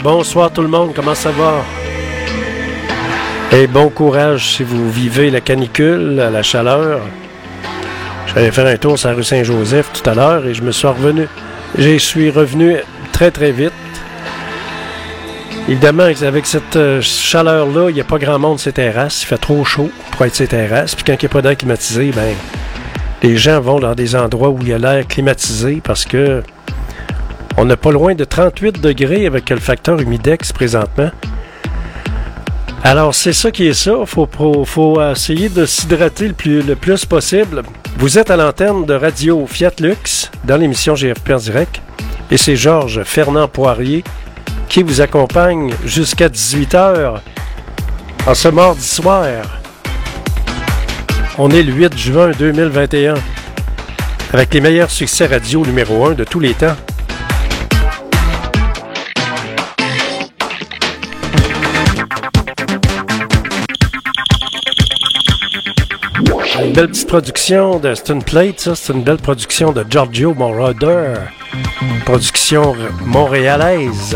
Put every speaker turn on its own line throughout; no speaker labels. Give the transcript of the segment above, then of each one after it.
Bonsoir tout le monde, comment ça va? Et bon courage si vous vivez la canicule, la chaleur. J'allais faire un tour sur la rue Saint-Joseph tout à l'heure et je suis revenu très très vite. Évidemment, avec cette chaleur-là, il n'y a pas grand monde sur les terrasses. Il fait trop chaud pour être sur les terrasses. Puis quand il n'y a pas d'air climatisé, ben, les gens vont dans des endroits où il y a l'air climatisé parce que on n'a pas loin de 38 degrés avec le facteur humidex présentement. Alors, c'est ça qui est ça. Faut essayer de s'hydrater le plus possible. Vous êtes à l'antenne de Radio Fiat Lux dans l'émission GFP en direct. Et c'est Georges Fernand Poirier qui vous accompagne jusqu'à 18h en ce mardi soir. On est le 8 juin 2021 avec les meilleurs succès radio numéro 1 de tous les temps. Une belle petite production de Stone Plate, ça, c'est une belle production de Giorgio Moroder, production montréalaise.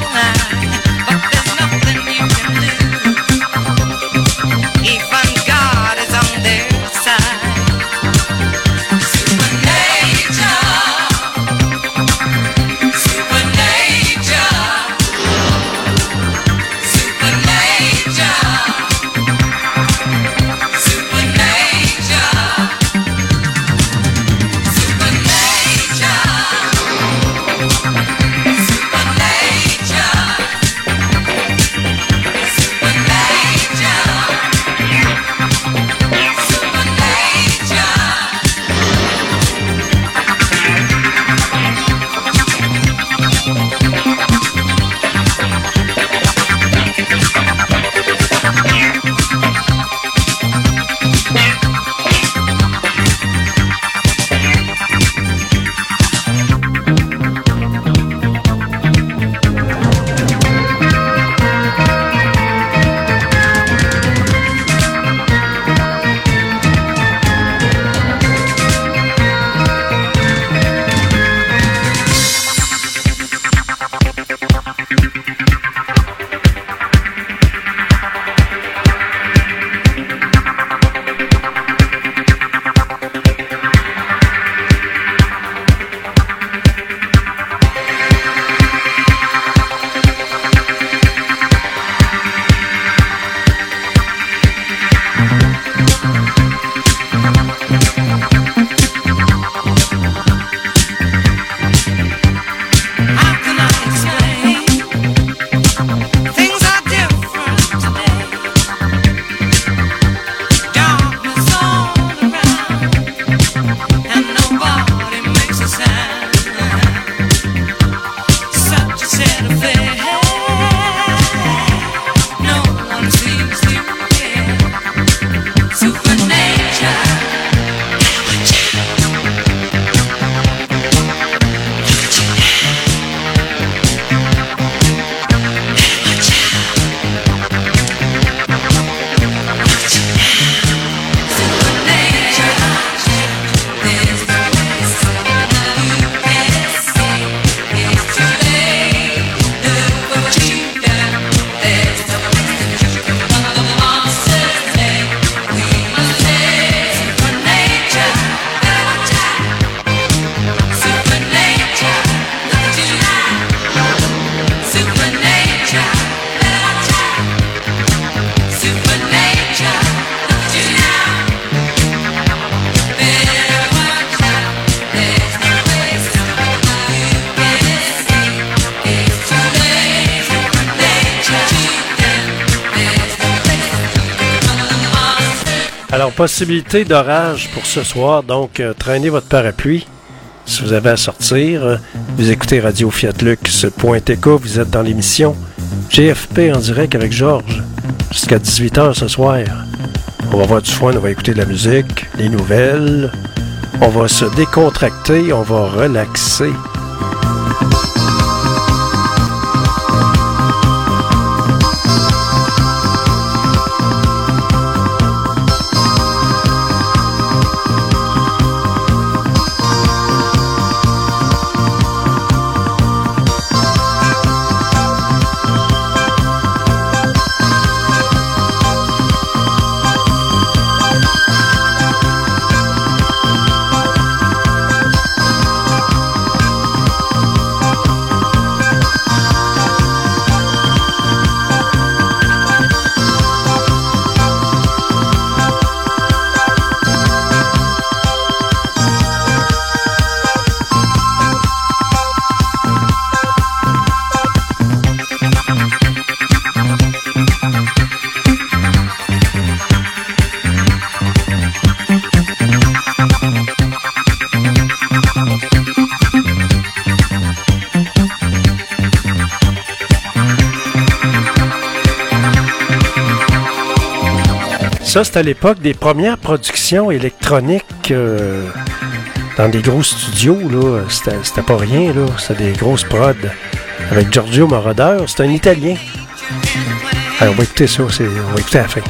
Even God
Alors, possibilité d'orage pour ce soir, donc traînez votre parapluie si vous avez à sortir. Vous écoutez Radio Fiatlux.tk, vous êtes dans l'émission GFP en direct avec Georges jusqu'à 18h ce soir. On va avoir du fun, on va écouter de la musique, les nouvelles, on va se décontracter, on va relaxer. Ça, c'est à l'époque des premières productions électroniques dans des gros studios. Là. C'était pas rien, là. C'était des grosses prods. Avec Giorgio Moroder, c'est un Italien. Alors, on va écouter ça, on va écouter à la fin.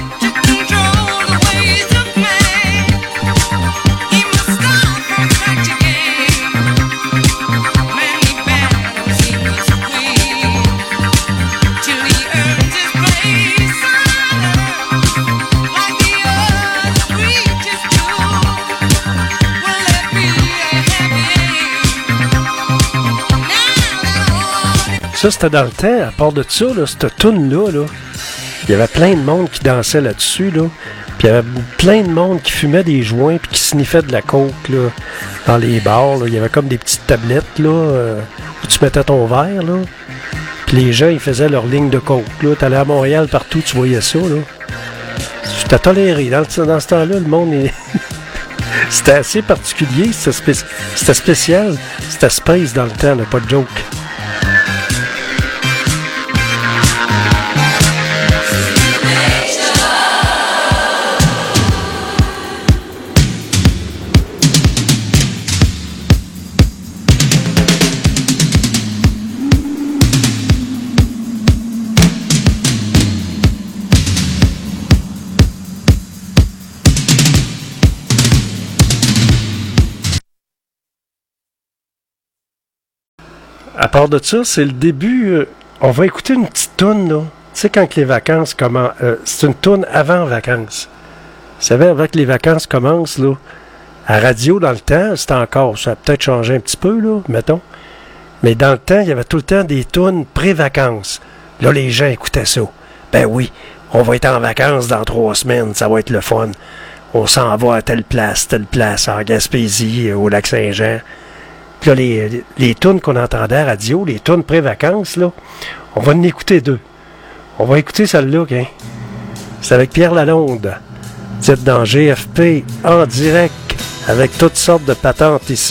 Ça, c'était dans le temps. À part de ça, là, cette toune-là, là, il y avait plein de monde qui dansait là-dessus. Là. Puis il y avait plein de monde qui fumait des joints puis qui sniffait de la coke là, dans les bars. Là. Il y avait comme des petites tablettes là, où tu mettais ton verre. Là. Puis les gens, ils faisaient leur ligne de coke. Tu allais à Montréal, partout, tu voyais ça. Là. C'était toléré. Dans ce temps-là, le monde... C'était assez particulier. C'était spécial. C'était space dans le temps, là, pas de joke. À part de ça, c'est le début. On va écouter une petite toune, là. Tu sais, quand les vacances commencent. C'est une toune avant vacances. Vous savez, avant que les vacances commencent, là, à radio, dans le temps, c'était encore. Ça a peut-être changé un petit peu, là, mettons. Mais dans le temps, il y avait tout le temps des tounes pré-vacances. Là, les gens écoutaient ça. Ben oui, on va être en vacances dans 3 semaines, ça va être le fun. On s'en va à telle place, en Gaspésie, au Lac-Saint-Jean. Puis là, les tunes qu'on entendait à la radio, les tunes pré-vacances, là, on va en écouter 2. On va écouter celle-là, hein? C'est avec Pierre Lalonde. Vous êtes dans GFP en direct, avec toutes sortes de patentes ici.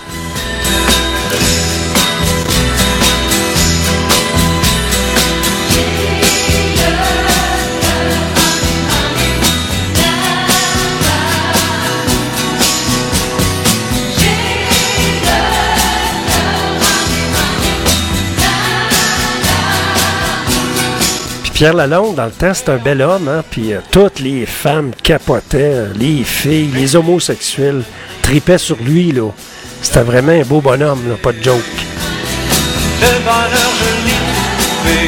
Pierre Lalonde, dans le temps, c'est un bel homme, hein? Puis toutes les femmes capotaient, les filles, les homosexuels tripaient sur lui, là. C'était vraiment un beau bonhomme, là, pas de joke.
Le bonheur, je l'ai trouvé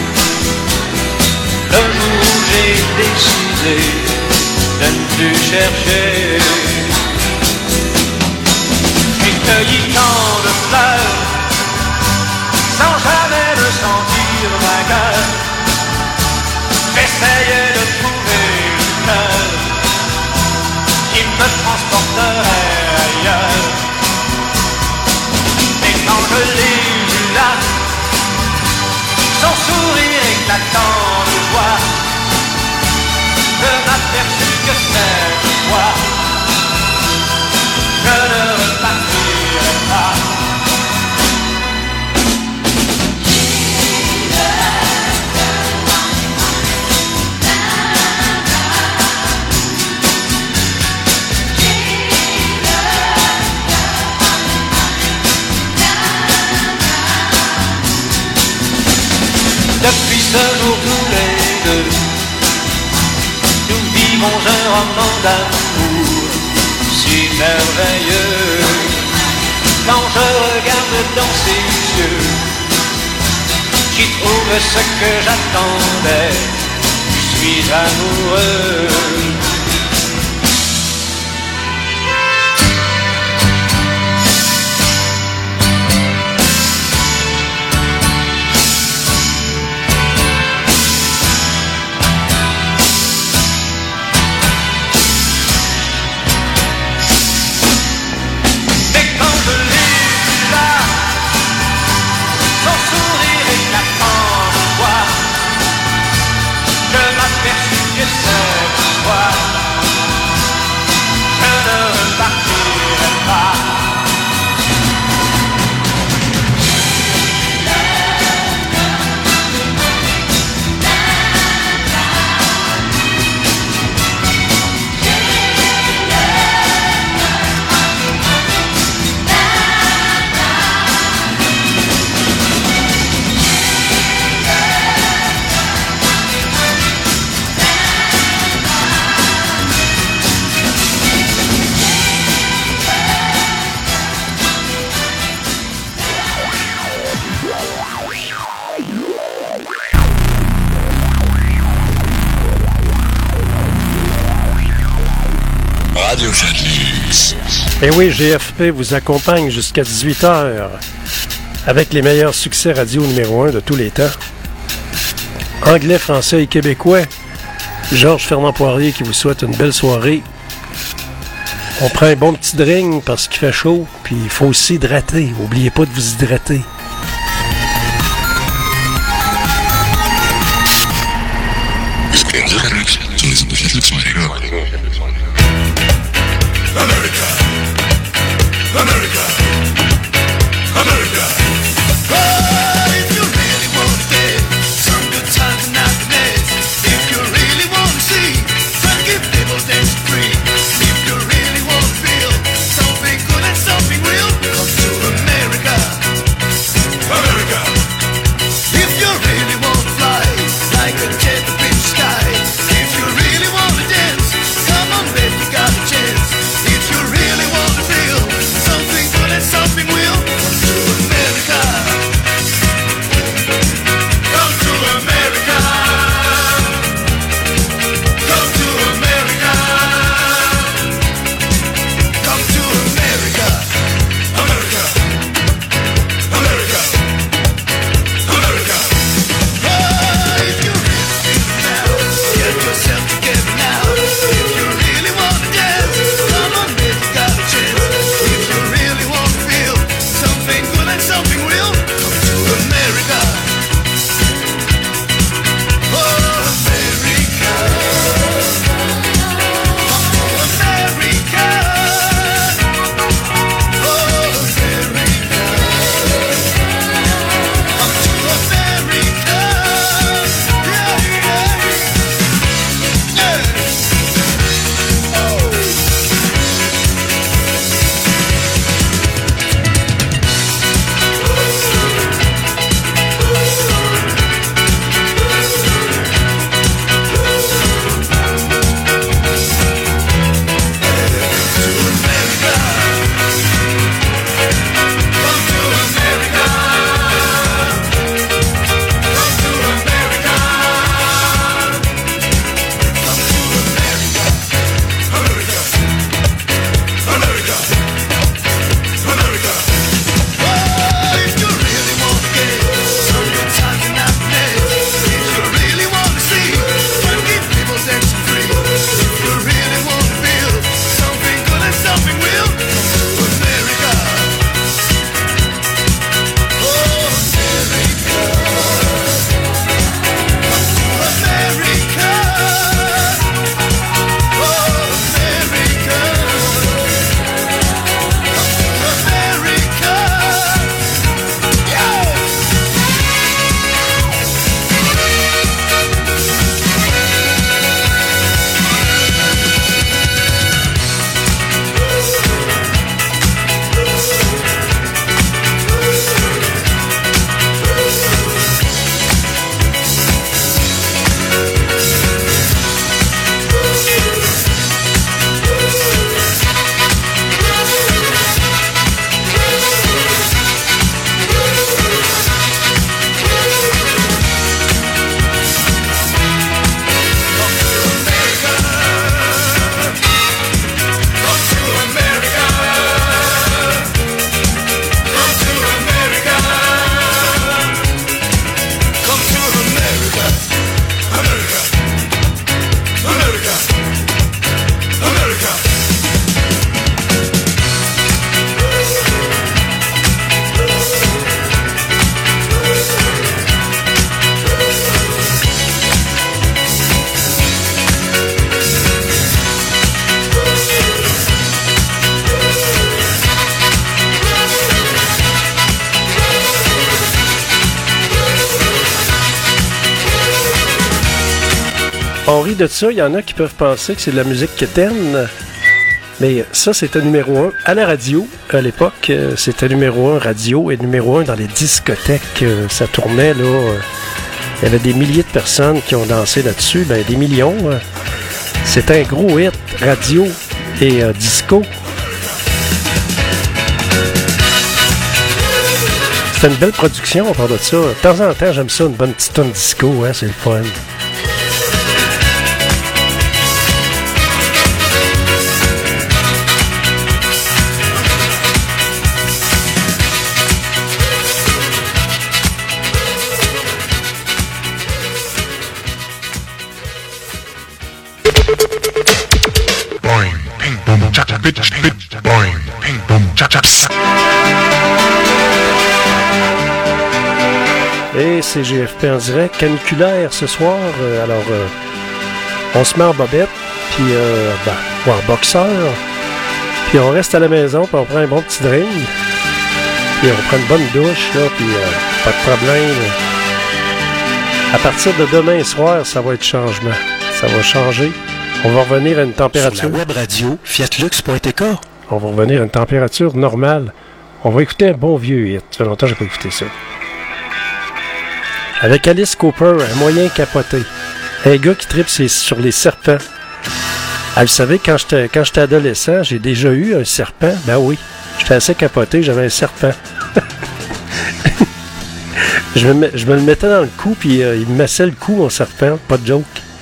le jour où j'ai décidé de ne plus chercher. J'ai cueilli tant de fleurs sans jamais me sentir vainqueur. J'essayais de trouver le cœur qui me transporterait ailleurs. Et quand je l'ai vu là, son sourire éclatant de joie, je m'aperçus que c'est jour tous les deux. Nous vivons un roman d'amour si merveilleux. Quand je regarde dans ses yeux, j'y trouve ce que j'attendais. Je suis amoureux.
Et oui, GFP vous accompagne jusqu'à 18h avec les meilleurs succès radio numéro 1 de tous les temps. Anglais, français et québécois. Georges Fernand Poirier qui vous souhaite une belle soirée. On prend un bon petit drink parce qu'il fait chaud, puis il faut aussi hydrater. N'oubliez pas de vous hydrater.
America, America, America. Oh, if you really want to get some good times and happiness, if you really want to see funky people dance free, if you really want to feel something good and something real, come to America, America. If you really want to fly like a jet in the sky, if you really want to dance, come on, baby, got a chance. If you really
On rit de ça, il y en a qui peuvent penser que c'est de la musique quétaine. Mais ça, c'était numéro 1 à la radio. À l'époque, c'était numéro 1 radio et numéro 1 dans les discothèques. Ça tournait, là. Il y avait des milliers de personnes qui ont dansé là-dessus. Ben, des millions. C'était un gros hit, radio et disco. C'était une belle production, on parle de ça. De temps en temps, j'aime ça, une bonne petite tonne disco, hein, c'est le fun. Et c'est GFP en direct, caniculaire ce soir. On se met en bobette, puis ou en boxeur, puis on reste à la maison, puis on prend un bon petit drink, puis on prend une bonne douche, là, puis pas de problème. À partir de demain soir, ça va être changement. Ça va changer. On va revenir à une température...
Sur la web radio, fiatlux.tk.
On va revenir à une température normale. On va écouter un bon vieux hit. Ça fait longtemps que j'ai pas écouté ça. Avec Alice Cooper, un moyen capoté. Un gars qui tripe sur les serpents. Ah, vous savez, quand j'étais adolescent, j'ai déjà eu un serpent. Ben oui, j'étais assez capoté, j'avais un serpent. je me le mettais dans le cou, puis il me massait le cou, mon serpent. Pas de joke.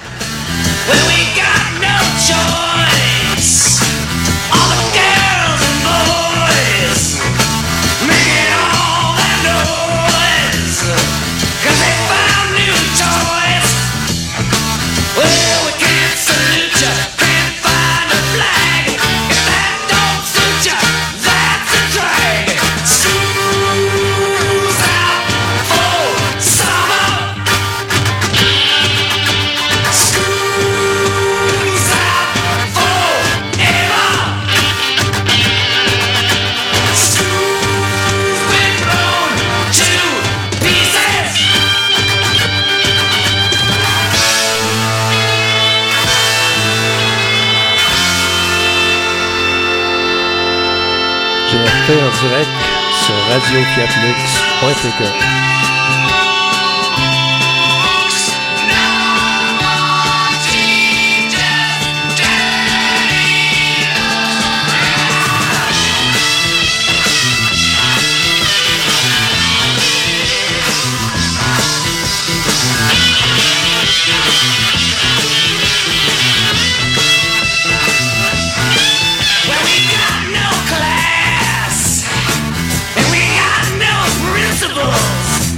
En direct sur radiofiatlux.tk.
Principles.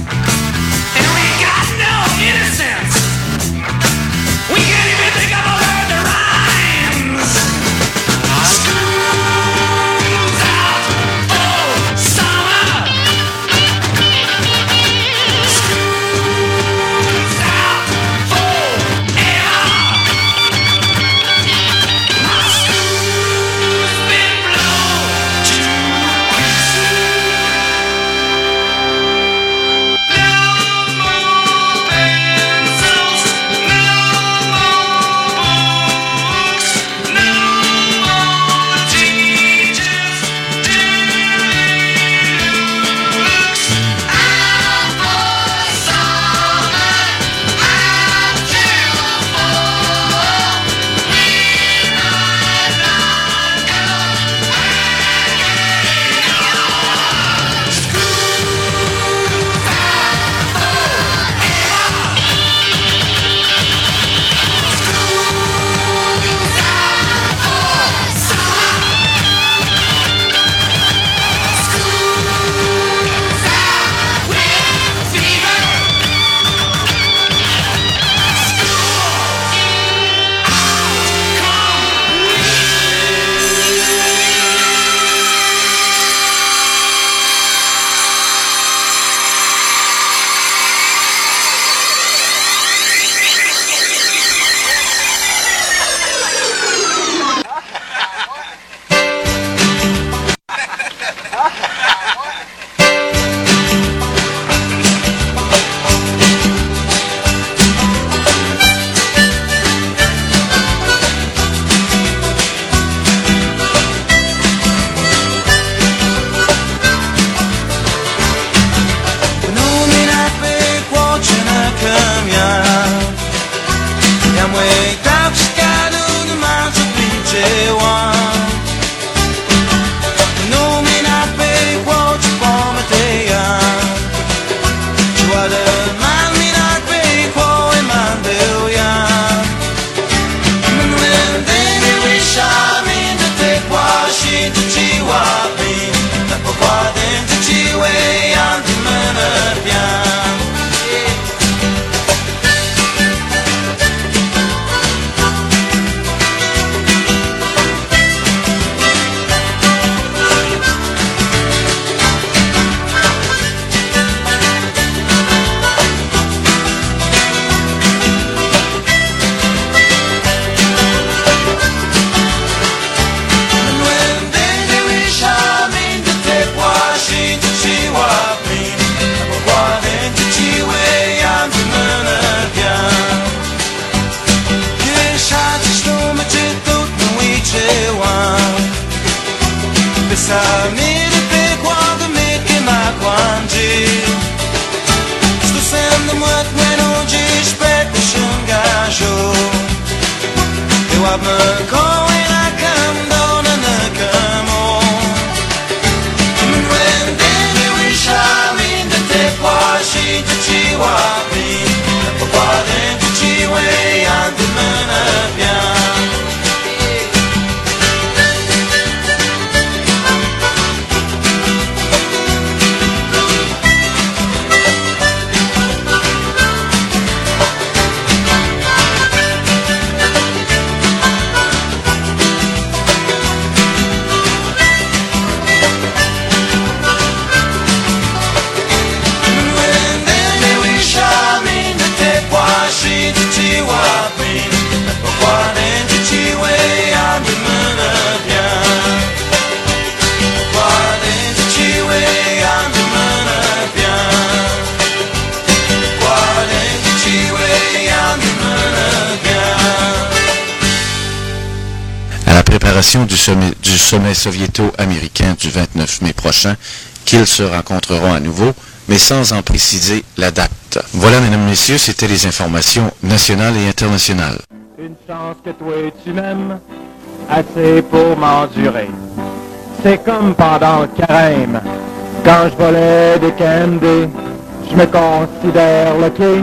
préparation du sommet soviéto-américain du 29 mai prochain qu'ils se rencontreront à nouveau, mais sans en préciser la date. Voilà, mesdames, messieurs, c'était les informations nationales et internationales.
Une chance que toi tu m'aimes, assez pour m'endurer. C'est comme pendant le carême, quand je volais des candy, je me considère lucky.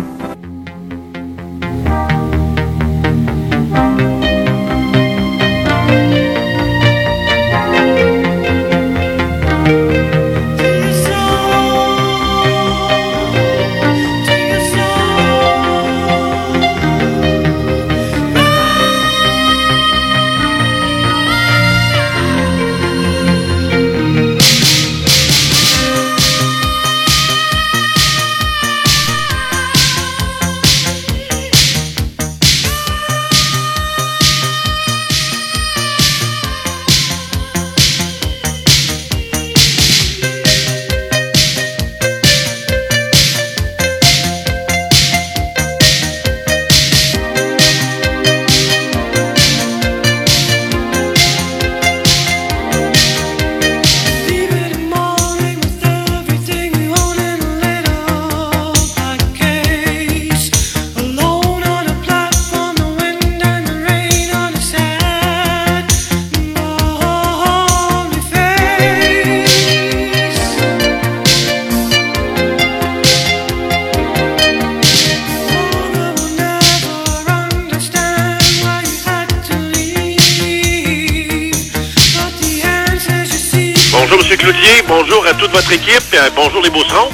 Bonjour, M. Cloutier. Bonjour à toute votre équipe. Bonjour, les Beaucerons.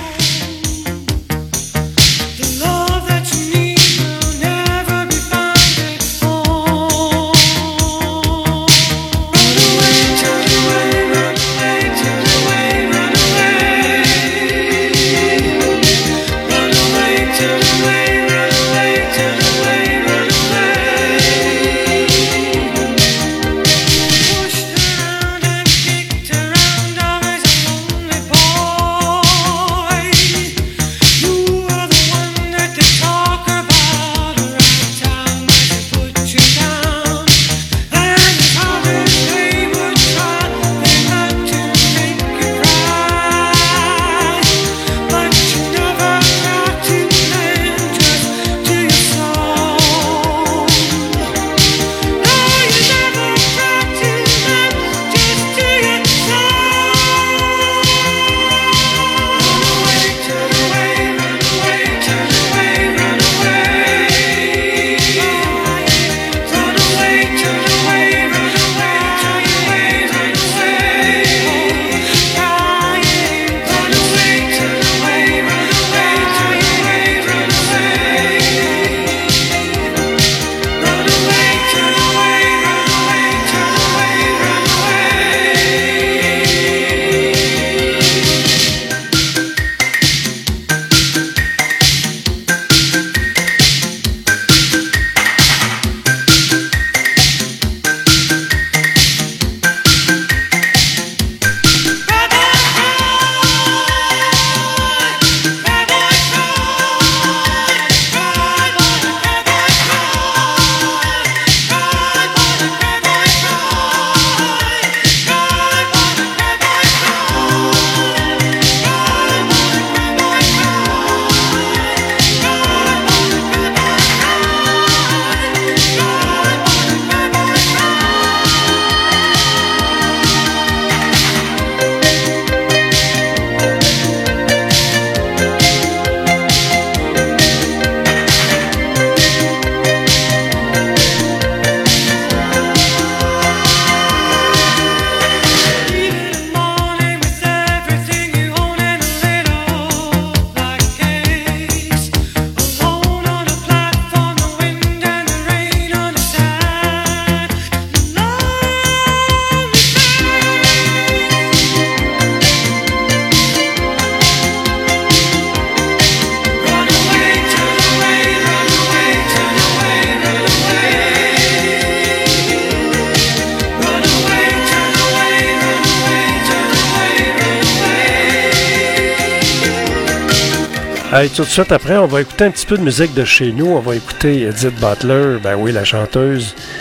Hey, tout de suite après, on va écouter un petit peu de musique de chez nous. On va écouter Edith Butler, ben oui, la chanteuse.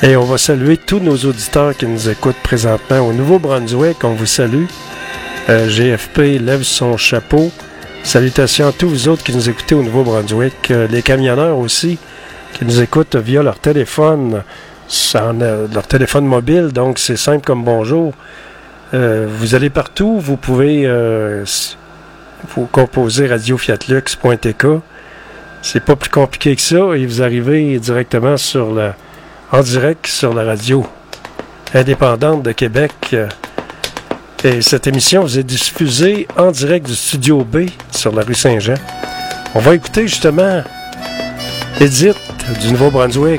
Et on va saluer tous nos auditeurs qui nous écoutent présentement au Nouveau-Brunswick. On vous salue. GFP lève son chapeau. Salutations à tous vous autres qui nous écoutez au Nouveau-Brunswick. Les camionneurs aussi qui nous écoutent via leur téléphone, leur téléphone mobile. Donc, c'est simple comme bonjour. Vous allez partout. Vous pouvez vous composer radio-fiatlux.tk. C'est pas plus compliqué que ça. Et vous arrivez directement en direct sur la radio indépendante de Québec. Et cette émission vous est diffusée en direct du Studio B sur la rue Saint-Jean. On va écouter justement Edith du Nouveau-Brunswick.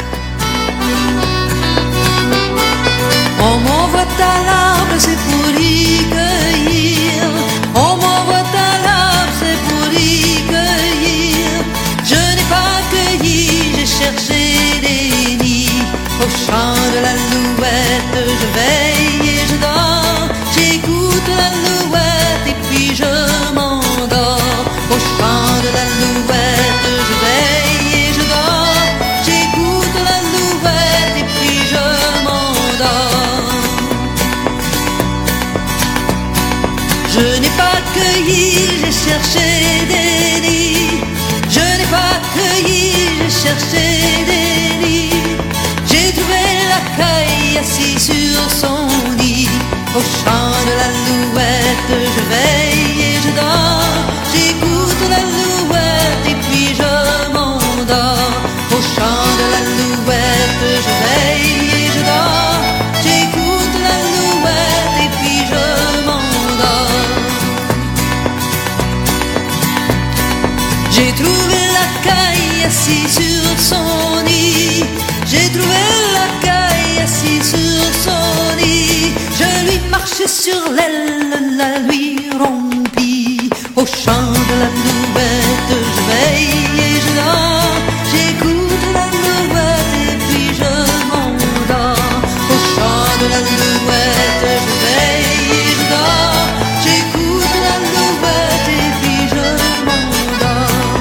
On m'envoie à l'arbre, c'est pour y cueillir. On m'envoie à l'arbre, c'est pour y cueillir. Je n'ai pas cueilli, j'ai cherché des nids. Au chant de l'alouette, je veille et je dors. J'écoute l'alouette et puis je m'endors. Au chant de l'alouette, je veille et je dors. J'écoute l'alouette et puis je m'endors. Je n'ai pas cueilli, j'ai cherché des nids. Je n'ai pas cueilli, j'ai cherché des nids. J'ai trouvé la caille assis sur son lit. Au chant de l'alouette, je veille et je dors. J'écoute l'alouette et puis je m'endors. Au chant de l'alouette, je veille et je dors. J'écoute l'alouette et puis je m'endors. J'ai trouvé la caille assis sur son nid. J'ai trouvé la caille assis sur son nid. Je lui marchais sur l'aile, la lui rompis. Au chant de l'alouette, je veille et je dors. J'écoute l'alouette et puis je m'endors. Au chant de l'alouette, je veille et je dors. J'écoute l'alouette et puis je m'endors.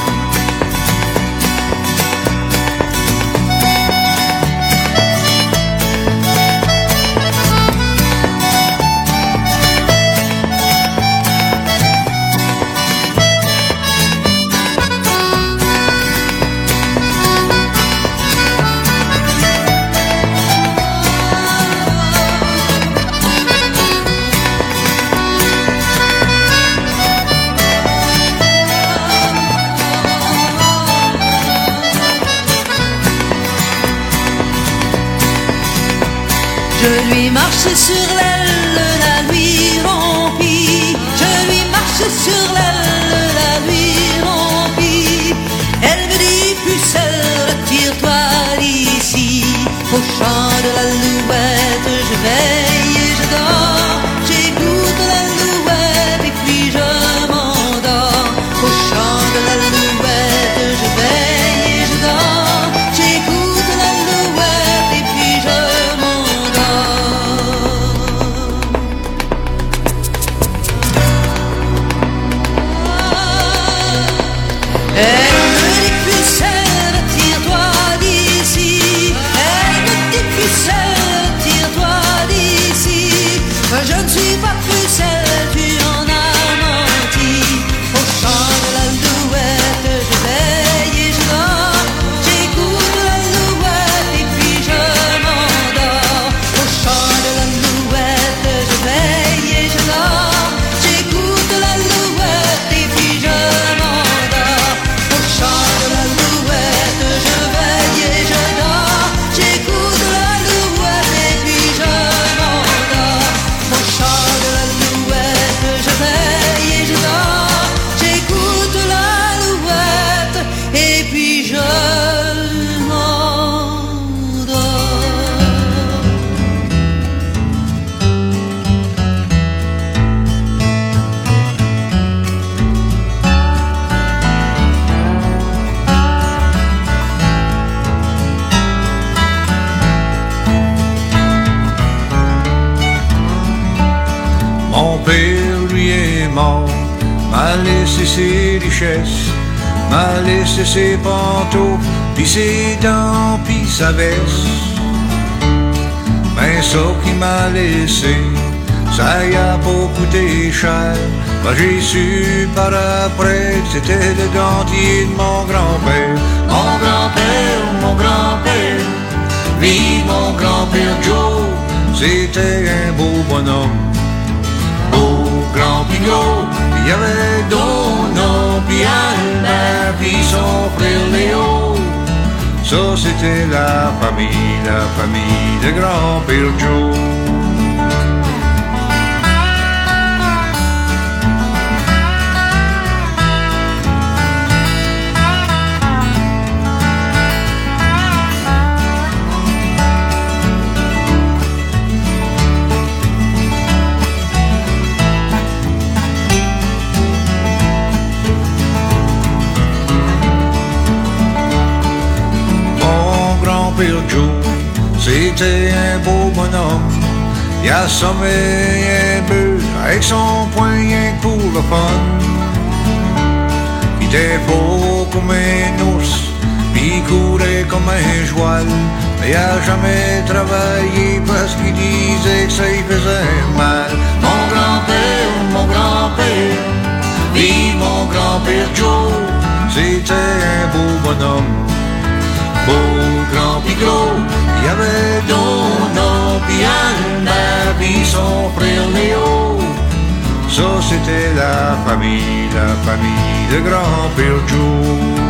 Je lui marchais sur l'aile, la lui rompis. Je lui marchais sur l'aile, la lui rompis. Elle me dit, pucelle, retire-toi d'ici. Au chant de l'alouette, je veille et je dors. J'écoute l'alouette et puis je m'endors. Au chant de l'alouette, je veille et je dors. J'écoute l'alouette et puis je Elle me dit pucelle, tire-toi d'ici. Elle me dit pucelle, tire-toi d'ici. Je ne suis pas pucelle, tu en as menti. Au chant de l'alouette, je veille et je dors. J'écoute l'alouette et puis je m'endors. Au chant de l'alouette, je veille et je dors. J'écoute l'alouette et puis je m'endors. Au chant de l'alouette, je veille et je dors. J'écoute l'alouette et puis je m'endors. Au chant de l'alouette, je veille et je dors. J'écoute l'alouette et puis je m'endors.
Mon père, lui, est mort, m'a laissé ses richesses, m'a laissé ses panteaux,
pis ses dents, pis sa veste. Ben ça qui m'a laissé, ça y a pas coûté cher. Ben j'ai su par après que c'était le dentier de mon grand-père. Mon grand-père, mon grand-père, vive mon grand-père Joe, c'était un beau bonhomme. Beau, grand pis gros, il y avait Dono, pis Albert, pis son frère Léo. Ça c'était la famille de grand-père Joe. Joe, c'était un beau bonhomme. Il assommait un bœuf avec son poing rien que pour le fun. Il était beau comme un ours, puis il courait comme un joual. Mais il a jamais travaillé parce qu'il disait que ça y faisait mal. Mon grand-père, vive mon grand-père Joe, c'était un beau bonhomme. Beau, grand pis gros, il y avait Dono, pis Albert, pis son frère Léo. Ça c'était la famille de grand-père Joe.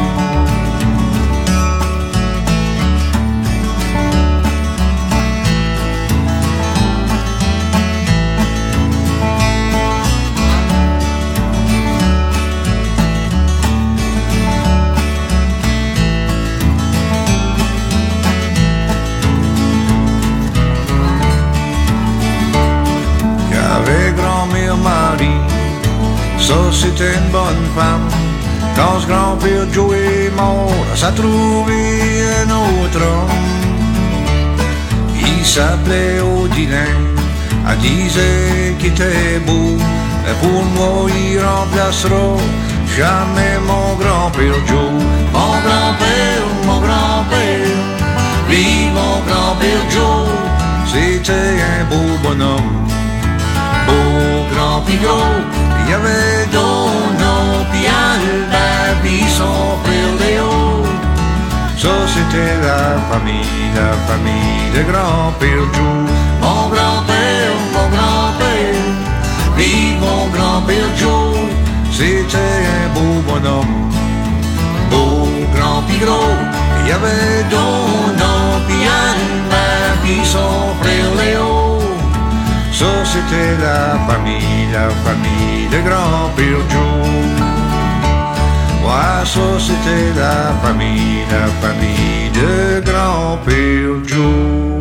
Ça c'était une bonne femme. Quand ce grand-père Joe est mort, ça a trouvé un autre homme. Il s'appelait Odilin, elle disait qu'il était beau. Mais pour moi il remplacera jamais mon grand-père Joe. Mon grand-père, vive mon grand-père Joe, c'était un beau bonhomme. Beau, grand pis gros, il y avait Dono, pis Albert, pis son frère Léo. Ça c'était la famille de grand-père Joe. Mon grand-père, vive mon grand-père Joe, c'était un beau bonhomme. Beau, grand pis gros, il y avait Dono, pis Albert, pis son frère Léo. Ça c'était la famille de grand-père Joe. Ouais, ça c'était la famille de grand-père Joe.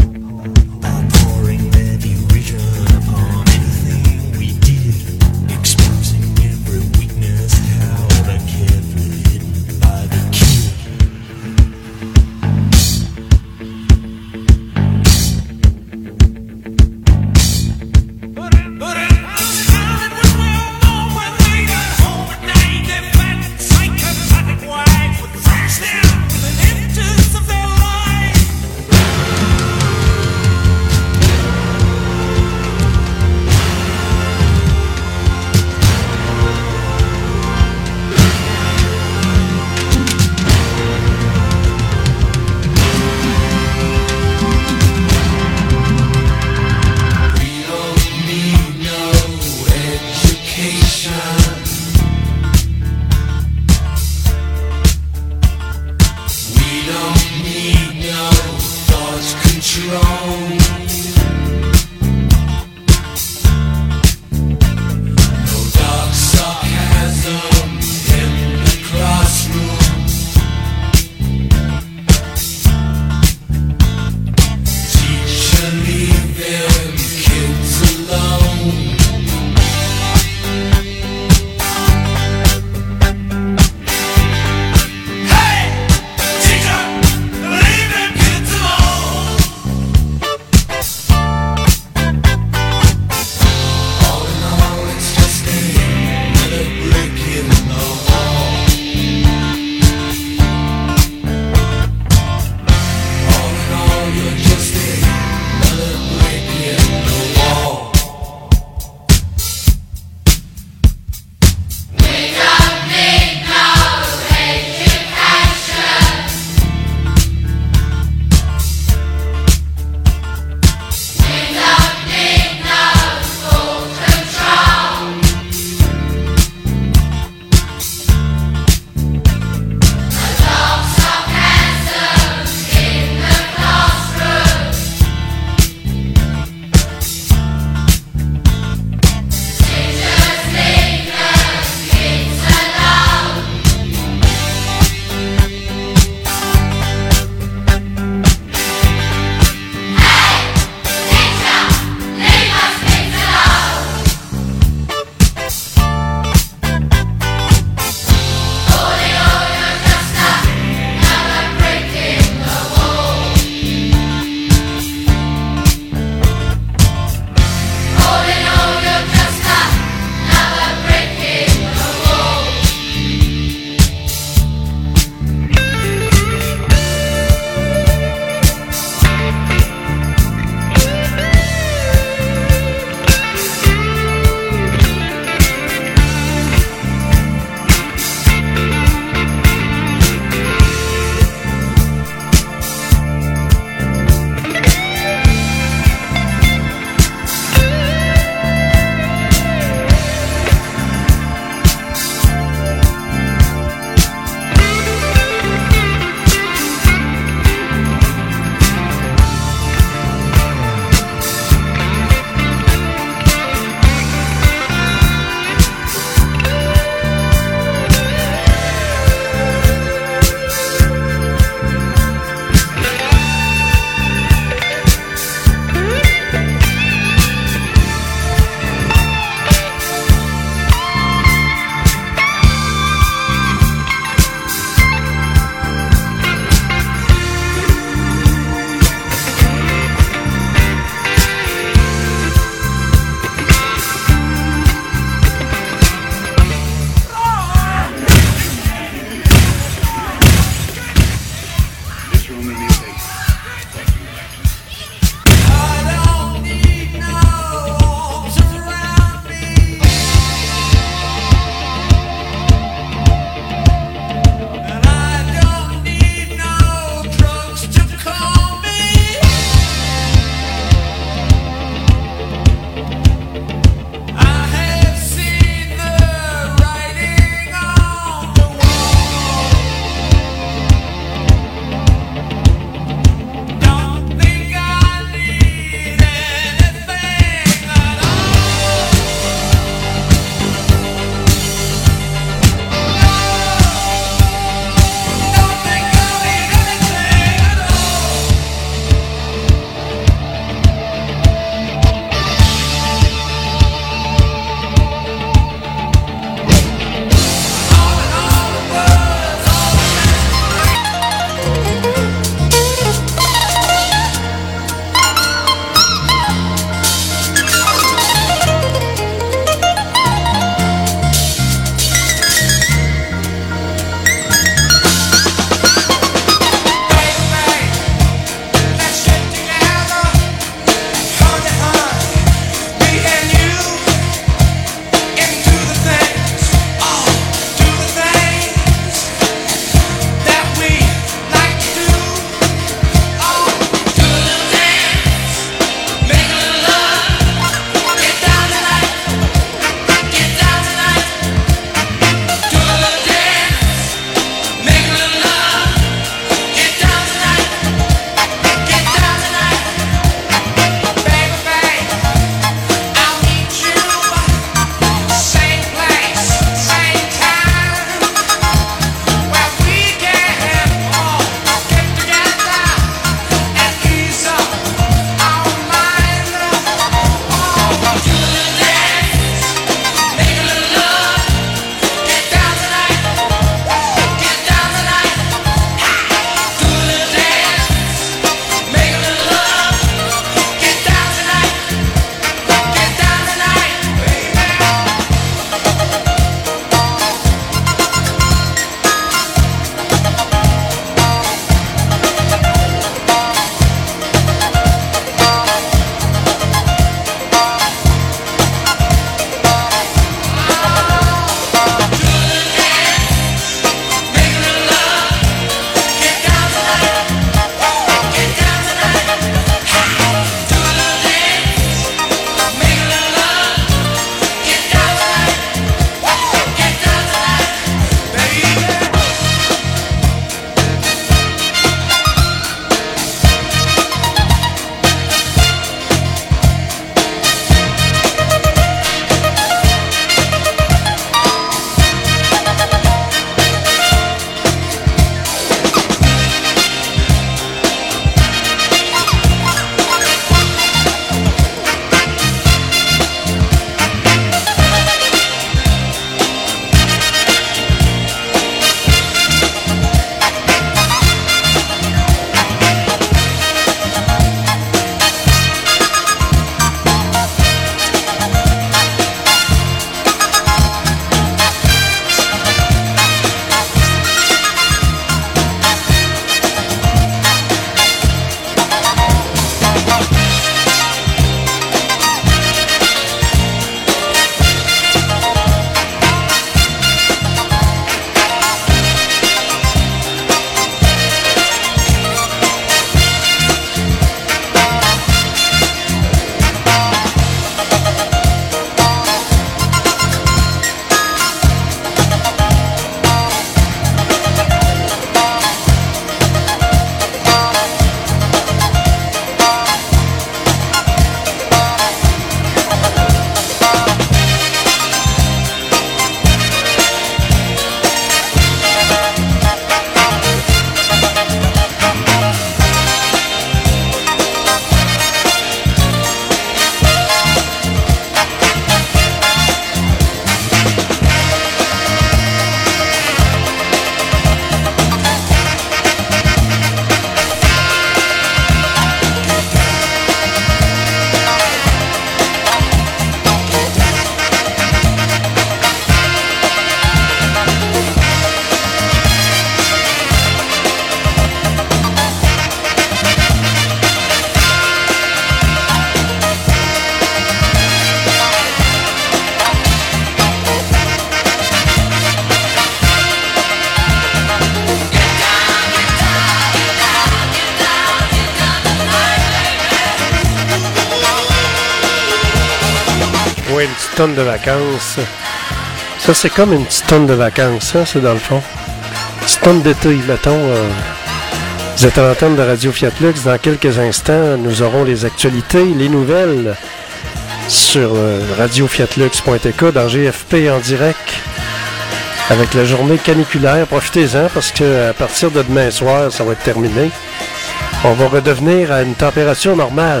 oui, une petite tonne de vacances. Ça, c'est comme une petite tonne de vacances, hein, c'est dans le fond. Une petite tonne d'été, mettons. Vous êtes à l'antenne de Radio Fiat Lux. Dans quelques instants, nous aurons les actualités, les nouvelles sur radiofiatlux.tk dans GFP en direct avec la journée caniculaire. Profitez-en parce qu'à partir de demain soir, ça va être terminé. On va redevenir à une température normale.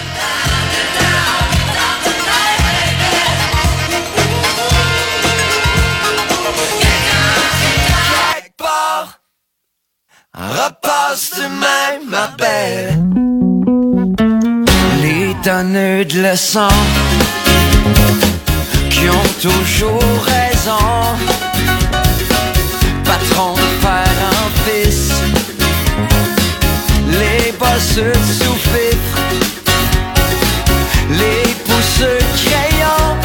Repasse demain, ma belle. Les donneurs de leçons qui ont toujours raison. Patron de père en fils, les bosseux de sous-fifre, les pousseux de crayon,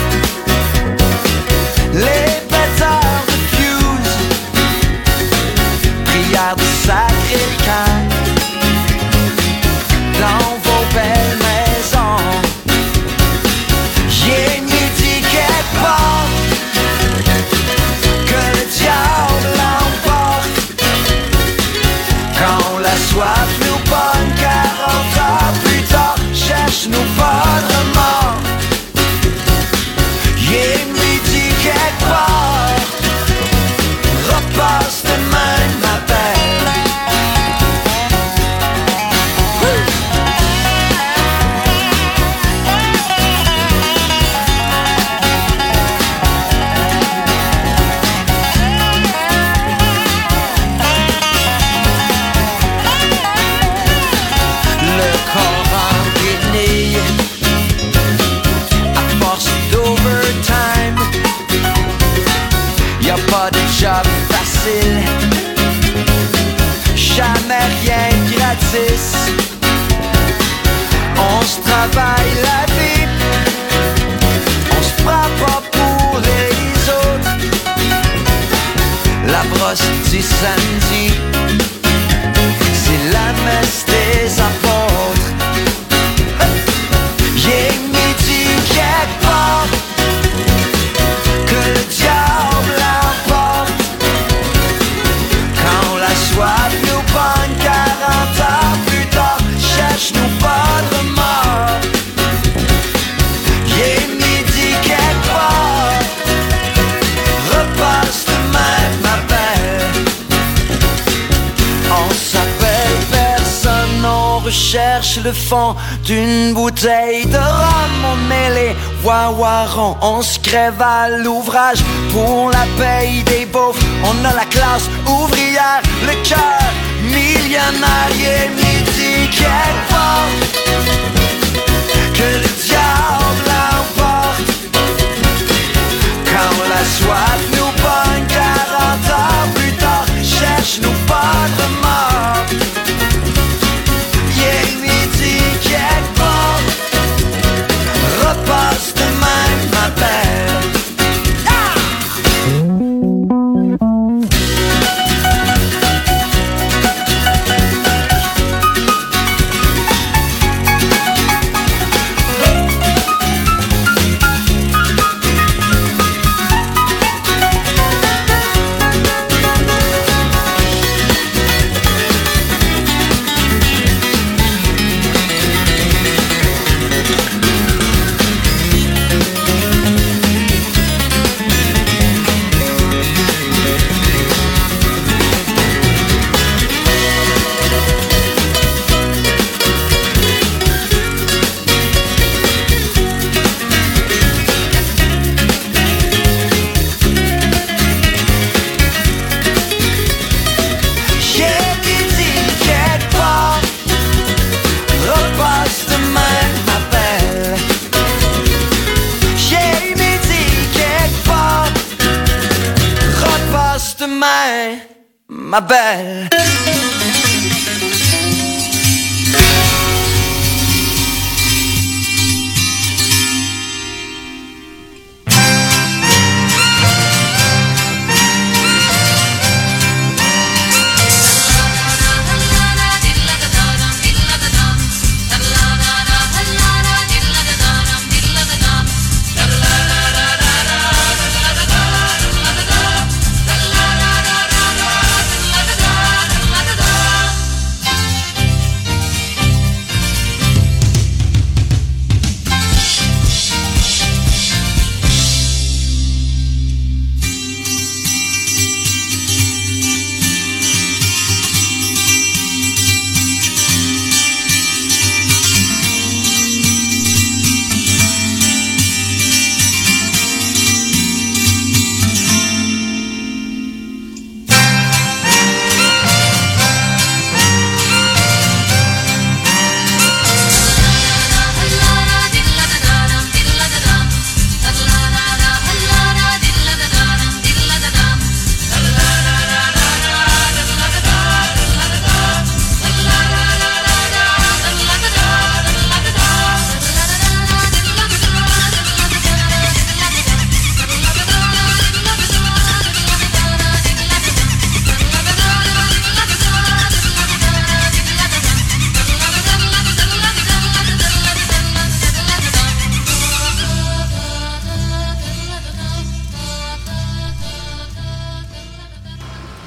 les pétards de fuse, prières de sacrer le camp dans vos belles maisons. J'ai midi quelque part que le diable l'emporte quand la soif nous pogne 40 ans plus tard. Cherche-nous pas de remords. J'ai midi quelque part. Repasse demain, ma belle. Le corps en guenille, à force d'overtime, y'a pas de job facile, jamais rien de gratis. On se travaille la vie, on se prend pas pour les autres. La brosse du samedi, c'est la messe des apôtres. J'ai midi quelque part que le diable l'emporte quand la soif nous pogne 40 ans plus tard. Cherche-nous pas de remords. J'ai midi quelque part. Repasse demain, ma belle. On s'appelle personne, on recherche le fond d'une bouteille de rhum. On met les wawarons, on se crève à l'ouvrage pour la paye des beaufs. On a la classe ouvrière, le cœur millionnaire. Et midi quelque part que le diable l'emporte quand la soif nous pogne 40 ans plus tard. Cherche-nous pas de remords. Yeah, midi quelque part. Repasse demain, ma belle. Ma belle.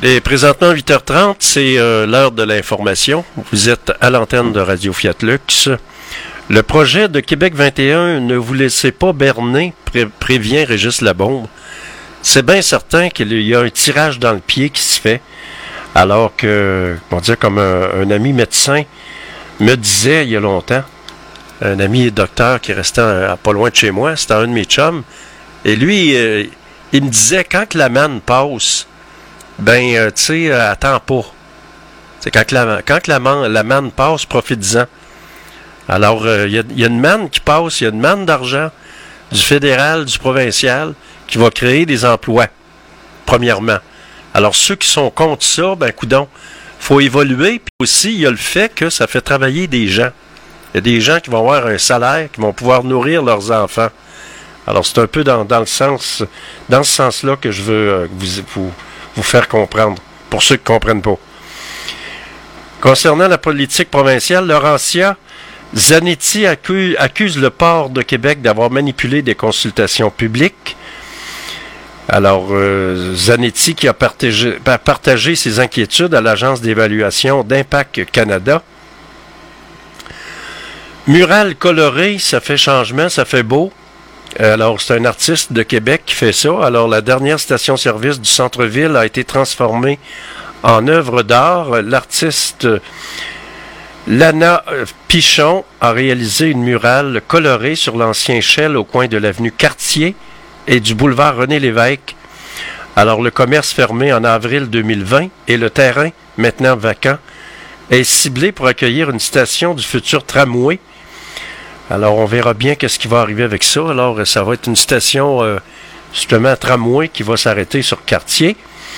Et présentement, 8h30, c'est l'heure de l'information. Vous êtes à l'antenne de Radio Fiat Lux. Le projet de Québec 21, ne vous laissez pas berner, prévient Régis Labombe. C'est bien certain qu'il y a un tirage dans le pied qui se fait, alors que, on dirait comme un ami médecin me disait il y a longtemps, un ami docteur qui restait pas loin de chez moi, c'était un de mes chums, et lui, il me disait, quand la manne passe, ben, tu sais, attends pas. C'est quand la manne passe, profite-en. Alors, il y a une manne qui passe, il y a une manne d'argent du fédéral, du provincial, qui va créer des emplois, premièrement. Alors, ceux qui sont contre ça, ben, coudonc, faut évoluer. Puis aussi, il y a le fait que ça fait travailler des gens. Il y a des gens qui vont avoir un salaire, qui vont pouvoir nourrir leurs enfants. Alors, c'est un peu dans ce sens-là que je veux vous faire comprendre, pour ceux qui ne comprennent pas. Concernant la politique provinciale, Laurentia Zanetti accuse le port de Québec d'avoir manipulé des consultations publiques. Alors, Zanetti qui a partagé ses inquiétudes à l'Agence d'évaluation d'Impact Canada. Mural coloré, ça fait changement, ça fait beau. Alors, c'est un artiste de Québec qui fait ça. Alors, la dernière station-service du centre-ville a été transformée en œuvre d'art. L'artiste Lana Pichon a réalisé une murale colorée sur l'ancien Shell au coin de l'avenue Cartier et du boulevard René-Lévesque. Alors, le commerce fermé en avril 2020 et le terrain, maintenant vacant, est ciblé pour accueillir une station du futur tramway. Alors, on verra bien qu'est-ce qui va arriver avec ça. Alors, ça va être une station, justement, tramway qui va s'arrêter sur Cartier.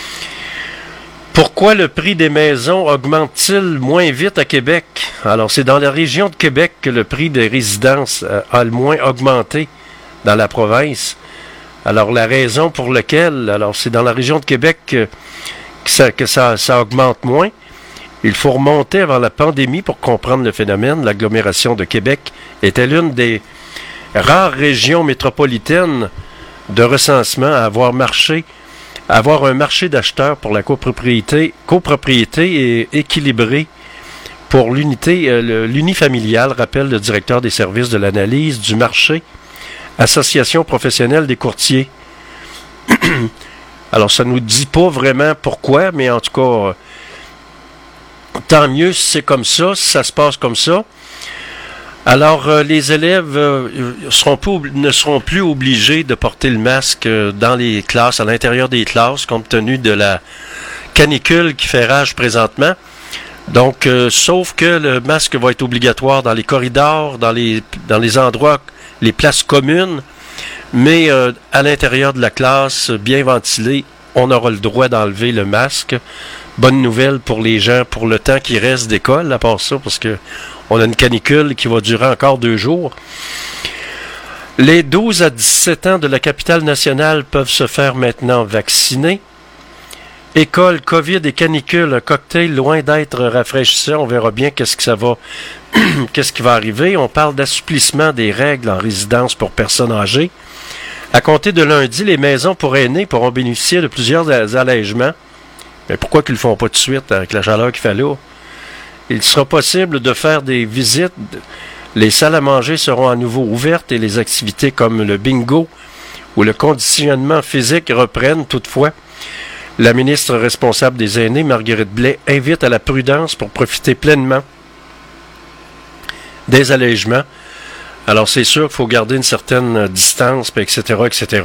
Pourquoi le prix des maisons augmente-t-il moins vite à Québec? Alors, c'est dans la région de Québec que le prix des résidences a le moins augmenté dans la province. Alors, la raison pour laquelle, alors c'est dans la région de Québec que ça augmente moins. Il faut remonter avant la pandémie pour comprendre le phénomène. L'agglomération de Québec était l'une des rares régions métropolitaines de recensement à avoir un marché d'acheteurs pour la copropriété et équilibré pour l'unifamilial, rappelle le directeur des services de l'analyse du marché, Association professionnelle des courtiers. Alors, ça ne nous dit pas vraiment pourquoi, mais en tout cas, tant mieux si c'est comme ça, si ça se passe comme ça. Alors, les élèves ne seront plus obligés de porter le masque dans les classes, à l'intérieur des classes, compte tenu de la canicule qui fait rage présentement. Donc, sauf que le masque va être obligatoire dans les corridors, dans les endroits, les places communes, mais à l'intérieur de la classe, bien ventilé, on aura le droit d'enlever le masque. Bonne nouvelle pour les gens, pour le temps qui reste d'école, à part ça, parce que on a une canicule qui va durer encore 2 jours. Les 12 à 17 ans de la capitale nationale peuvent se faire maintenant vacciner. École, COVID et canicule, un cocktail loin d'être rafraîchissant. On verra bien qu'est-ce qui va arriver. On parle d'assouplissement des règles en résidence pour personnes âgées. À compter de lundi, les maisons pour aînés pourront bénéficier de plusieurs allègements. Mais pourquoi qu'ils ne le font pas tout de suite avec la chaleur qu'il fait là? Il sera possible de faire des visites. Les salles à manger seront à nouveau ouvertes et les activités comme le bingo ou le conditionnement physique reprennent toutefois. La ministre responsable des aînés, Marguerite Blais, invite à la prudence pour profiter pleinement des allègements. Alors, c'est sûr qu'il faut garder une certaine distance, etc., etc.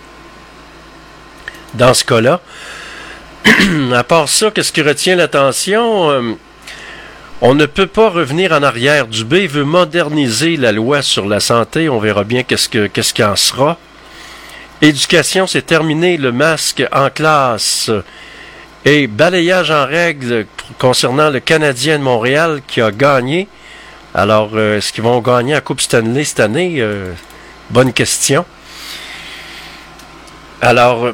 Dans ce cas-là, à part ça, qu'est-ce qui retient l'attention? On ne peut pas revenir en arrière. Dubé veut moderniser la loi sur la santé. On verra bien qu'est-ce qu'il en sera. Éducation, c'est terminé. Le masque en classe. Et balayage en règle concernant le Canadien de Montréal qui a gagné. Alors, est-ce qu'ils vont gagner la Coupe Stanley cette année? Bonne question. Alors,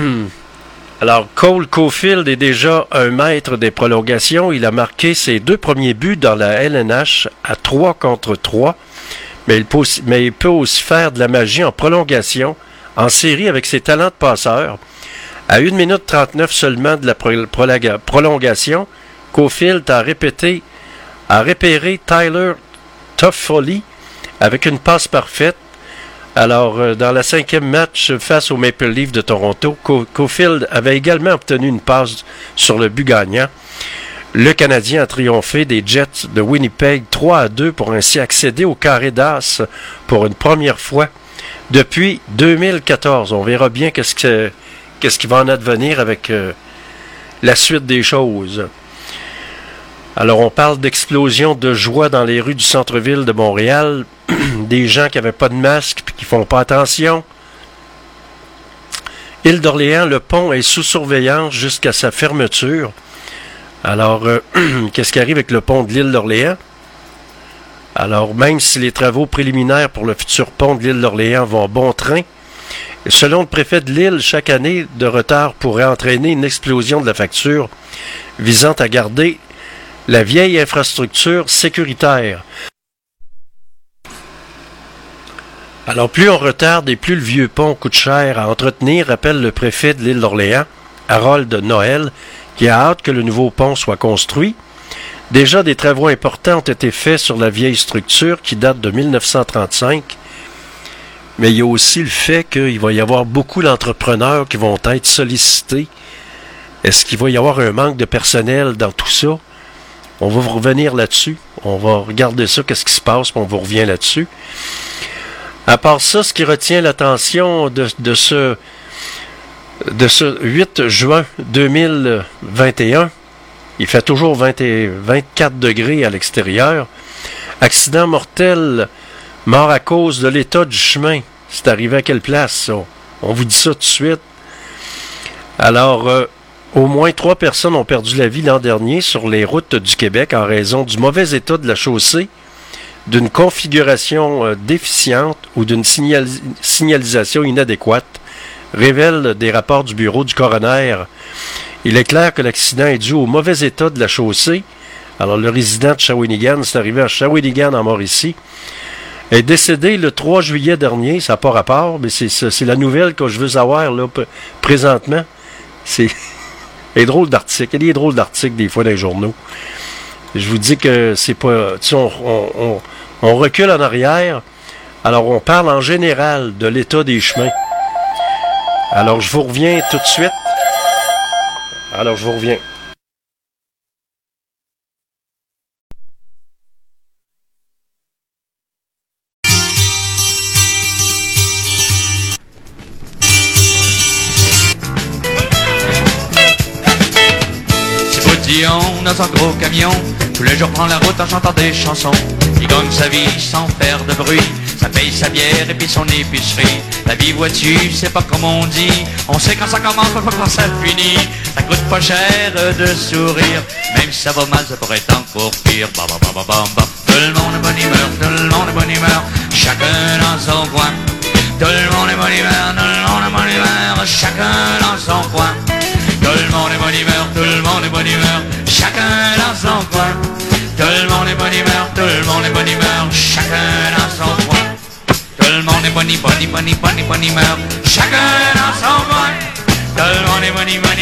Cole Caulfield est déjà un maître des prolongations. Il a marqué ses 2 premiers buts dans la LNH à 3 contre 3. Mais il peut aussi faire de la magie en prolongation, en série avec ses talents de passeur. À 1 minute 39 seulement de la prolongation, Caulfield a repéré Tyler Toffoli avec une passe parfaite. Alors, dans la 5e match face aux Maple Leafs de Toronto, Caulfield avait également obtenu une passe sur le but gagnant. Le Canadien a triomphé des Jets de Winnipeg 3-2 pour ainsi accéder au carré d'as pour une première fois depuis 2014. On verra bien qu'est-ce qui va en advenir avec la suite des choses. Alors, on parle d'explosion de joie dans les rues du centre-ville de Montréal. Des gens qui n'avaient pas de masque et qui ne font pas attention. Île d'Orléans, le pont est sous surveillance jusqu'à sa fermeture. Alors, qu'est-ce qui arrive avec le pont de l'île d'Orléans? Alors, même si les travaux préliminaires pour le futur pont de l'île d'Orléans vont bon train, selon le préfet de l'île, chaque année de retard pourrait entraîner une explosion de la facture visant à garder la vieille infrastructure sécuritaire. Alors, plus on retarde et plus le vieux pont coûte cher à entretenir, rappelle le préfet de l'île d'Orléans, Harold Noël, qui a hâte que le nouveau pont soit construit. Déjà, des travaux importants ont été faits sur la vieille structure qui date de 1935, mais il y a aussi le fait qu'il va y avoir beaucoup d'entrepreneurs qui vont être sollicités. Est-ce qu'il va y avoir un manque de personnel dans tout ça? On va vous revenir là-dessus. On va regarder ça, qu'est-ce qui se passe, puis on vous revient là-dessus. À part ça, ce qui retient l'attention de ce 8 juin 2021, il fait toujours 24 degrés à l'extérieur. Accident mortel, mort à cause de l'état du chemin. C'est arrivé à quelle place, ça? On vous dit ça tout de suite. Alors, au moins 3 personnes ont perdu la vie l'an dernier sur les routes du Québec en raison du mauvais état de la chaussée, d'une configuration déficiente ou d'une signalisation inadéquate, révèlent des rapports du bureau du coroner. Il est clair que l'accident est dû au mauvais état de la chaussée. Alors, le résident de Shawinigan, c'est arrivé à Shawinigan en Mauricie, est décédé le 3 juillet dernier. Ça n'a pas rapport, mais c'est la nouvelle que je veux savoir là, présentement. C'est des drôles d'articles. Il y a des drôles d'articles des fois dans les journaux. Je vous dis que c'est pas... On recule en arrière. Alors, on parle en général de l'état des chemins. Alors, je vous reviens tout de suite.
C'est Boutillon dans un gros camion, tous les jours prend la route en chantant des chansons. Il gagne sa vie sans faire de bruit, ça paye sa bière et puis son épicerie. La vie, vois-tu, c'est pas comme on dit, on sait quand ça commence, pas quand ça finit. Ça coûte pas cher de sourire, même si ça va mal, ça pourrait être encore pire. Ba, ba, ba, ba, ba, ba. Tout le monde est bonne humeur, tout le monde est bonne humeur, chacun dans son coin. Tout le monde est bonne humeur, tout le monde est bonne humeur, chacun dans son coin. Tout le monde est bonne humeur, tout le monde est bonne humeur, chacun dans son coin. Tout le monde est bonne humeur, tout le monde est bonne humeur, chacun dans son coin. Tout le monde est bonne humeur, chacun dans son coin. Tout le monde est bonne humeur,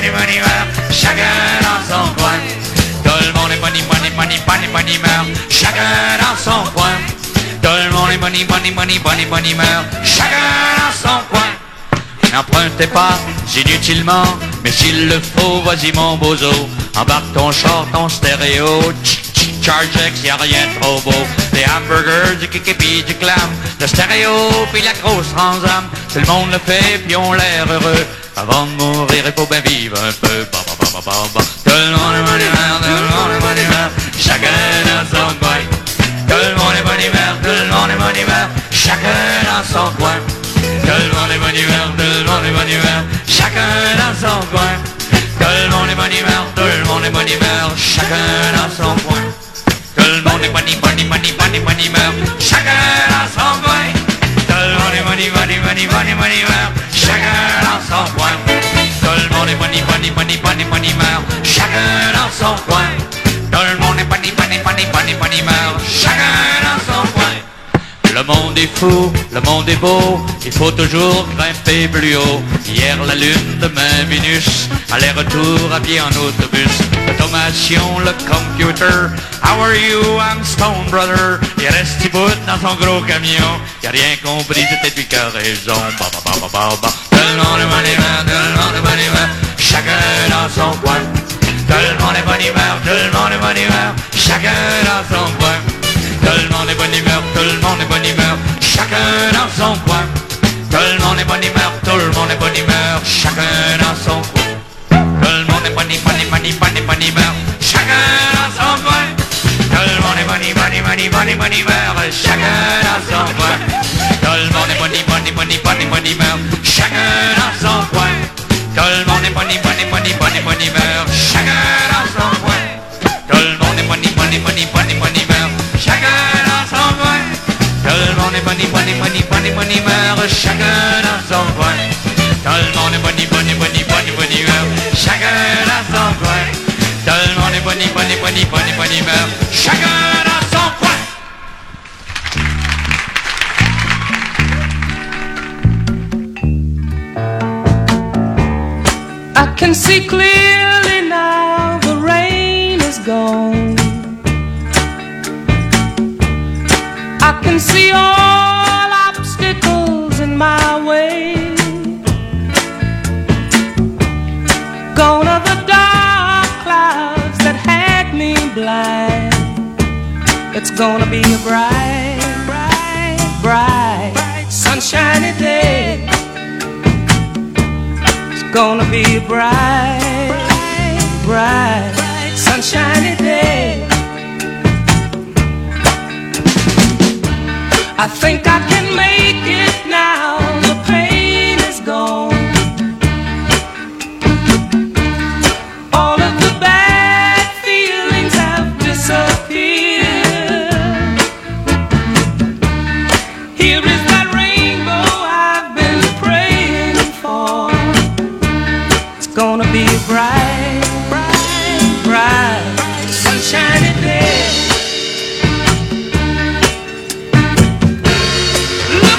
chacun dans son coin. Tout le monde est bonne humeur, chacun dans son coin. Tout le monde est bonne humeur, chacun dans son coin. N'empruntez pas inutilement, mais s'il le faut, vas-y mon bozo. Embarque ton char, ton stéréo, Chargex, y'a rien de trop beau. Des hamburgers, du kiki du clam, le stéréo puis la grosse transam. Tout le monde le fait puis on l'air heureux. Avant de mourir, il faut bien vivre un peu. Ba, ba, ba, ba, ba, ba. Tout le monde est bonne humeur, tout le monde est bonne humeur, chacun dans son coin. Tout le monde est bonne humeur, tout le monde est bonne humeur, chacun dans son coin. Tout le monde est bonne humeur, tout le monde est bonne humeur, chacun dans son coin. Tout le monde est bonne humeur, tout le monde est bonne humeur, chacun dans son coin. Tout le monde est bonne humeur, chacun dans son coin. Tout le monde est bonne humeur, chacun dans son coin. Tout le monde est bonne humeur, chacun dans son coin. Tout le monde est bonne humeur, chacun dans son coin. Le monde est est fou, le monde est beau, il faut toujours grimper plus haut. Hier la lune, demain Vénus, aller-retour à pied en autobus. L'automation, le computer, how are you, I'm Stone Brother. Il reste petit bout dans son gros camion, il a rien compris, c'était lui qui a raison. Ba ba ba ba ba ba. Tout le monde est bonne humeur, tout le monde est bonne humeur, chacun dans son coin. Tout le monde est bonne humeur, tout le monde est bonne humeur, chacun dans son coin. Tout le monde est bonne humeur, tout le monde est bonne humeur, chacun dans son coin. Tout le monde est bonne humeur, tout le monde est bonne humeur, chacun dans son coin. Tout le monde est bonne humeur, chacun dans son coin. Tout le monde est bonne humeur, chacun dans son coin. Tout le monde est bonne humeur, chacun dans son coin. Tout le monde est bonne humeur, chacun dans son coin. Tout le monde est bonne humeur, chacun dans son coin. Tout le monde est bonne humeur, chacun dans son coin. Tout le monde est bonne humeur, chacun dans son coin. Tout le monde est bonne humeur, chacun dans son coin.
I can see clearly now, the rain is gone. I can see all obstacles in my way. Gone are the dark clouds that had me blind. It's gonna be a bright, bright, bright, sunshiny day. It's gonna be a bright, bright, sunshiny day. I think I can make it now, the pain is gone. All of the bad feelings have disappeared. Here is that rainbow I've been praying for. It's gonna be a bright, bright, bright, sunshiny day. Look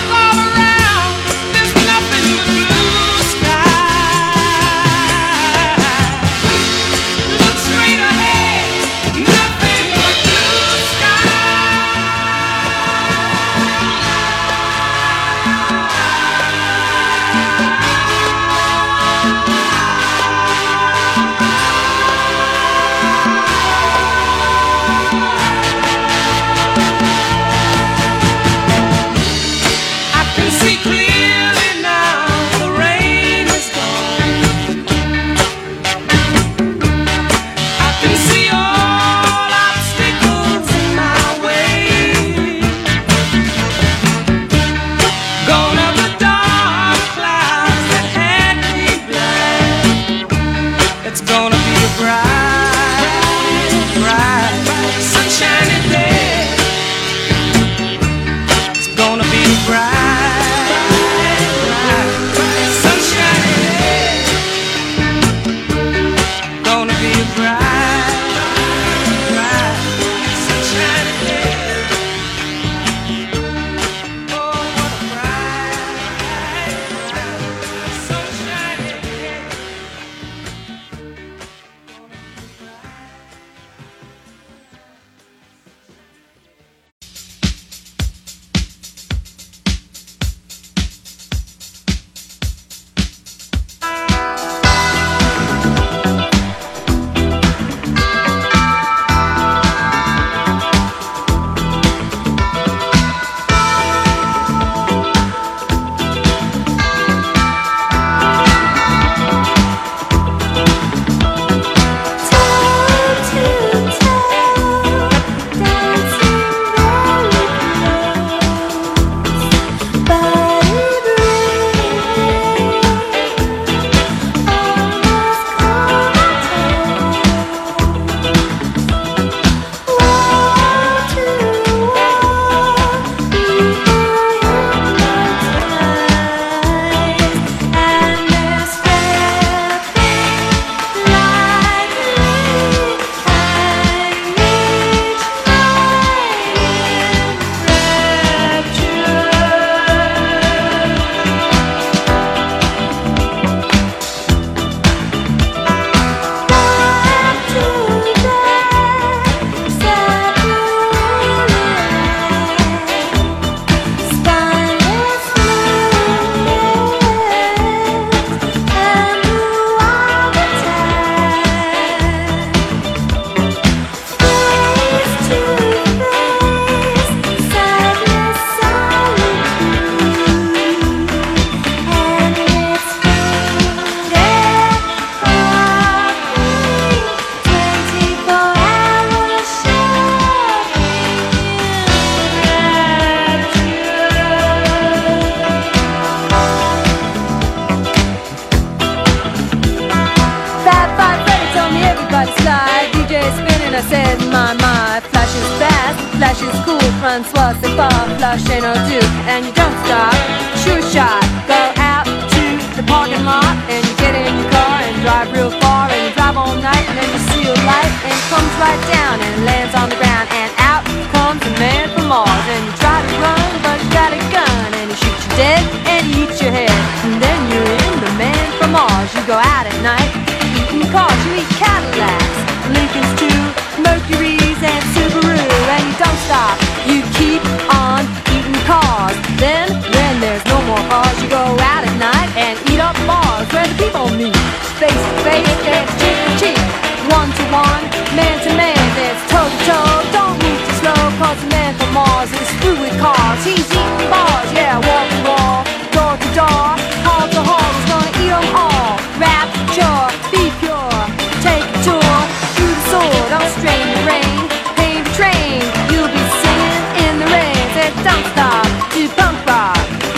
run, slush, they fall, flush, ain't no do, and you don't stop. Sure shot, go out to the parking lot, and you get in your car and drive real far, and you drive all night, and then you see a light, and it comes right down and lands on the ground, and out comes a man from Mars, and you try to run, but you got a gun, and he shoots you dead, and he eats your head, and then you're in the man from Mars. You go out at night, eating cars, you eat Cadillacs, Lincolns too, Mercury's and Subaru, and you don't stop, you keep on eating cars. Then when there's no more cars, you go out at night and eat up bars where the people meet, face to face, dance cheek to cheek, one to one, man to man, dance toe to toe. Don't move too slow, cause the man from Mars is through with cars. He's eating bars, yeah, wall to wall, door to door, hall to hall, he's gonna eat them all. Rapture, be pure, take a tour through the sword, don't strain the rain, pain the train, you'll be singing in the rain. Said don't stop, do punk rock.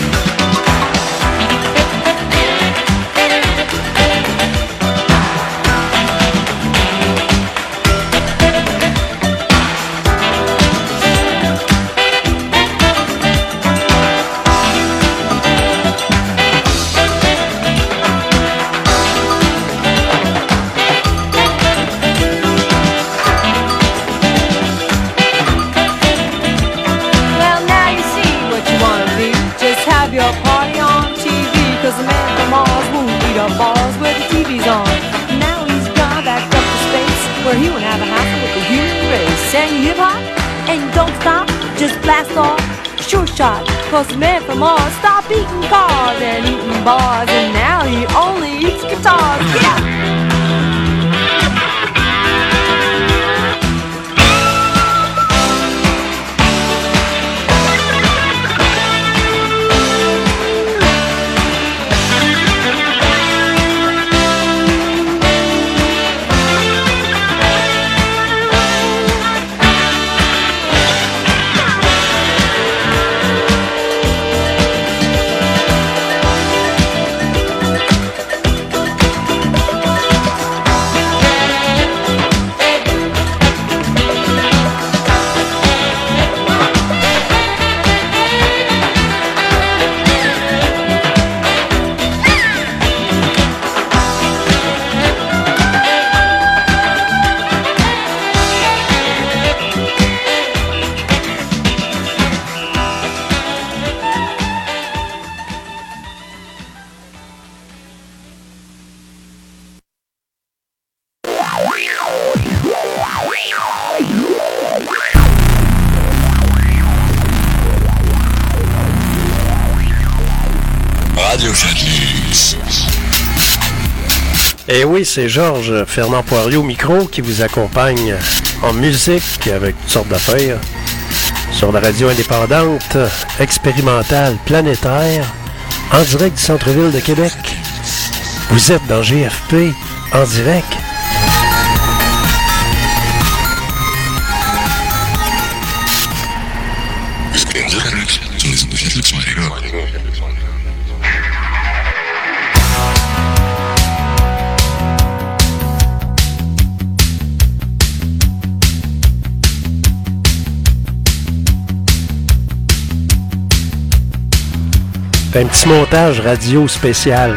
Balls where the TV's on. Now he's gone back up to space where he won't have a hassle with the human race. And you hip hop and you don't stop, just blast off, sure shot. Cause the man from Mars stopped eating cars and eating bars, and now he only eats guitars. Yeah.
Et oui, c'est Georges Fernand Poirier au micro qui vous accompagne en musique avec toutes sortes d'affaires sur la radio indépendante, expérimentale, planétaire, en direct du centre-ville de Québec. Vous êtes dans GFP en direct. Un petit montage radio spécial.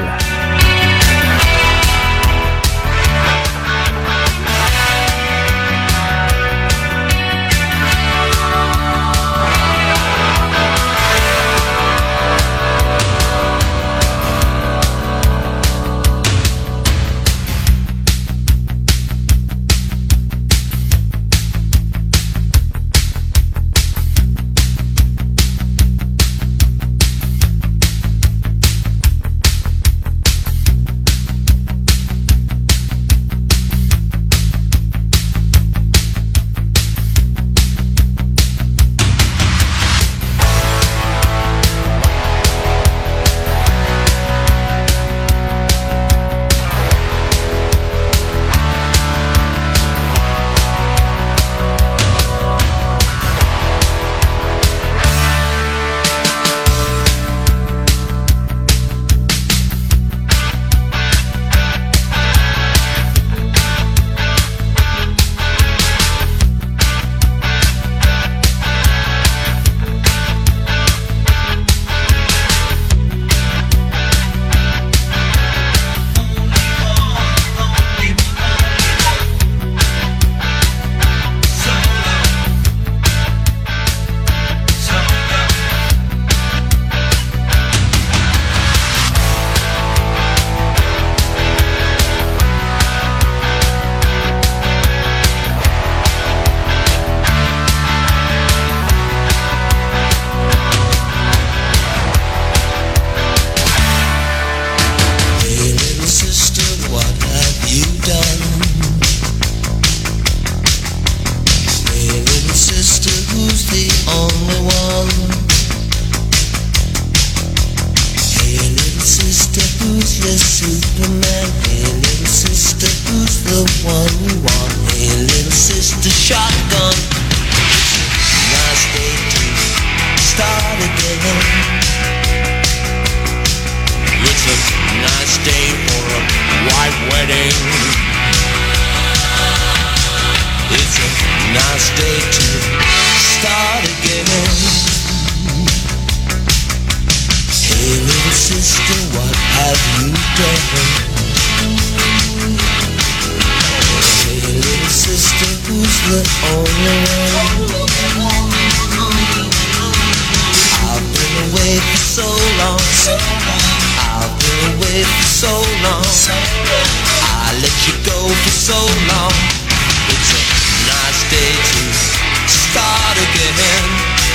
useless Superman. Hey, little sister, who's the one you want? Hey, little sister, shotgun. It's a nice day to start again. It's a nice day for a white wedding. It's a nice day to start again. Hey, little sister, what have you done? Hey, little sister, who's the only one? I've been away for so long. I've been away for so long. I let you go for so long. It's a nice day to start again.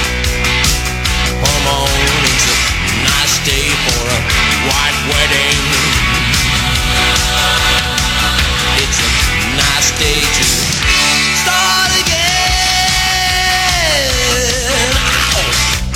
Come on, it's a nice day for a white wedding. It's a nice day to start again. Ow.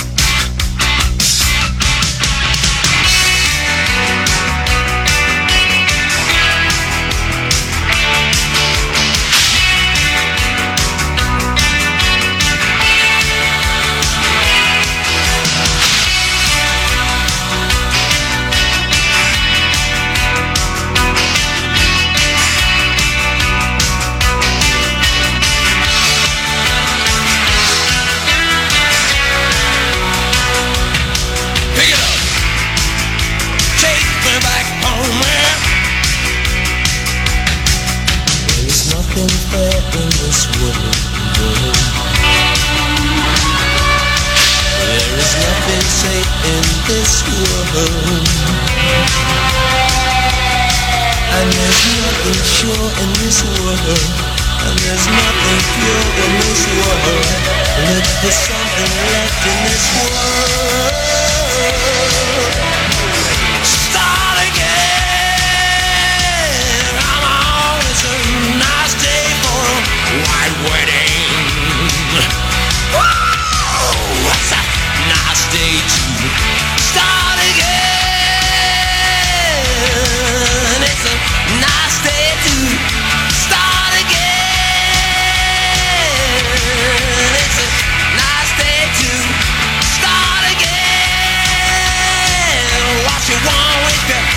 In this world, there is nothing safe in this world, and there's nothing sure in this world, and there's nothing pure in this world. Look for something left in this world. Start again. Come on, it's a nice day for a white wedding. Whoa, it's a nice day to start again. It's a nice day to start again. It's a nice day to start again. Watch it one week.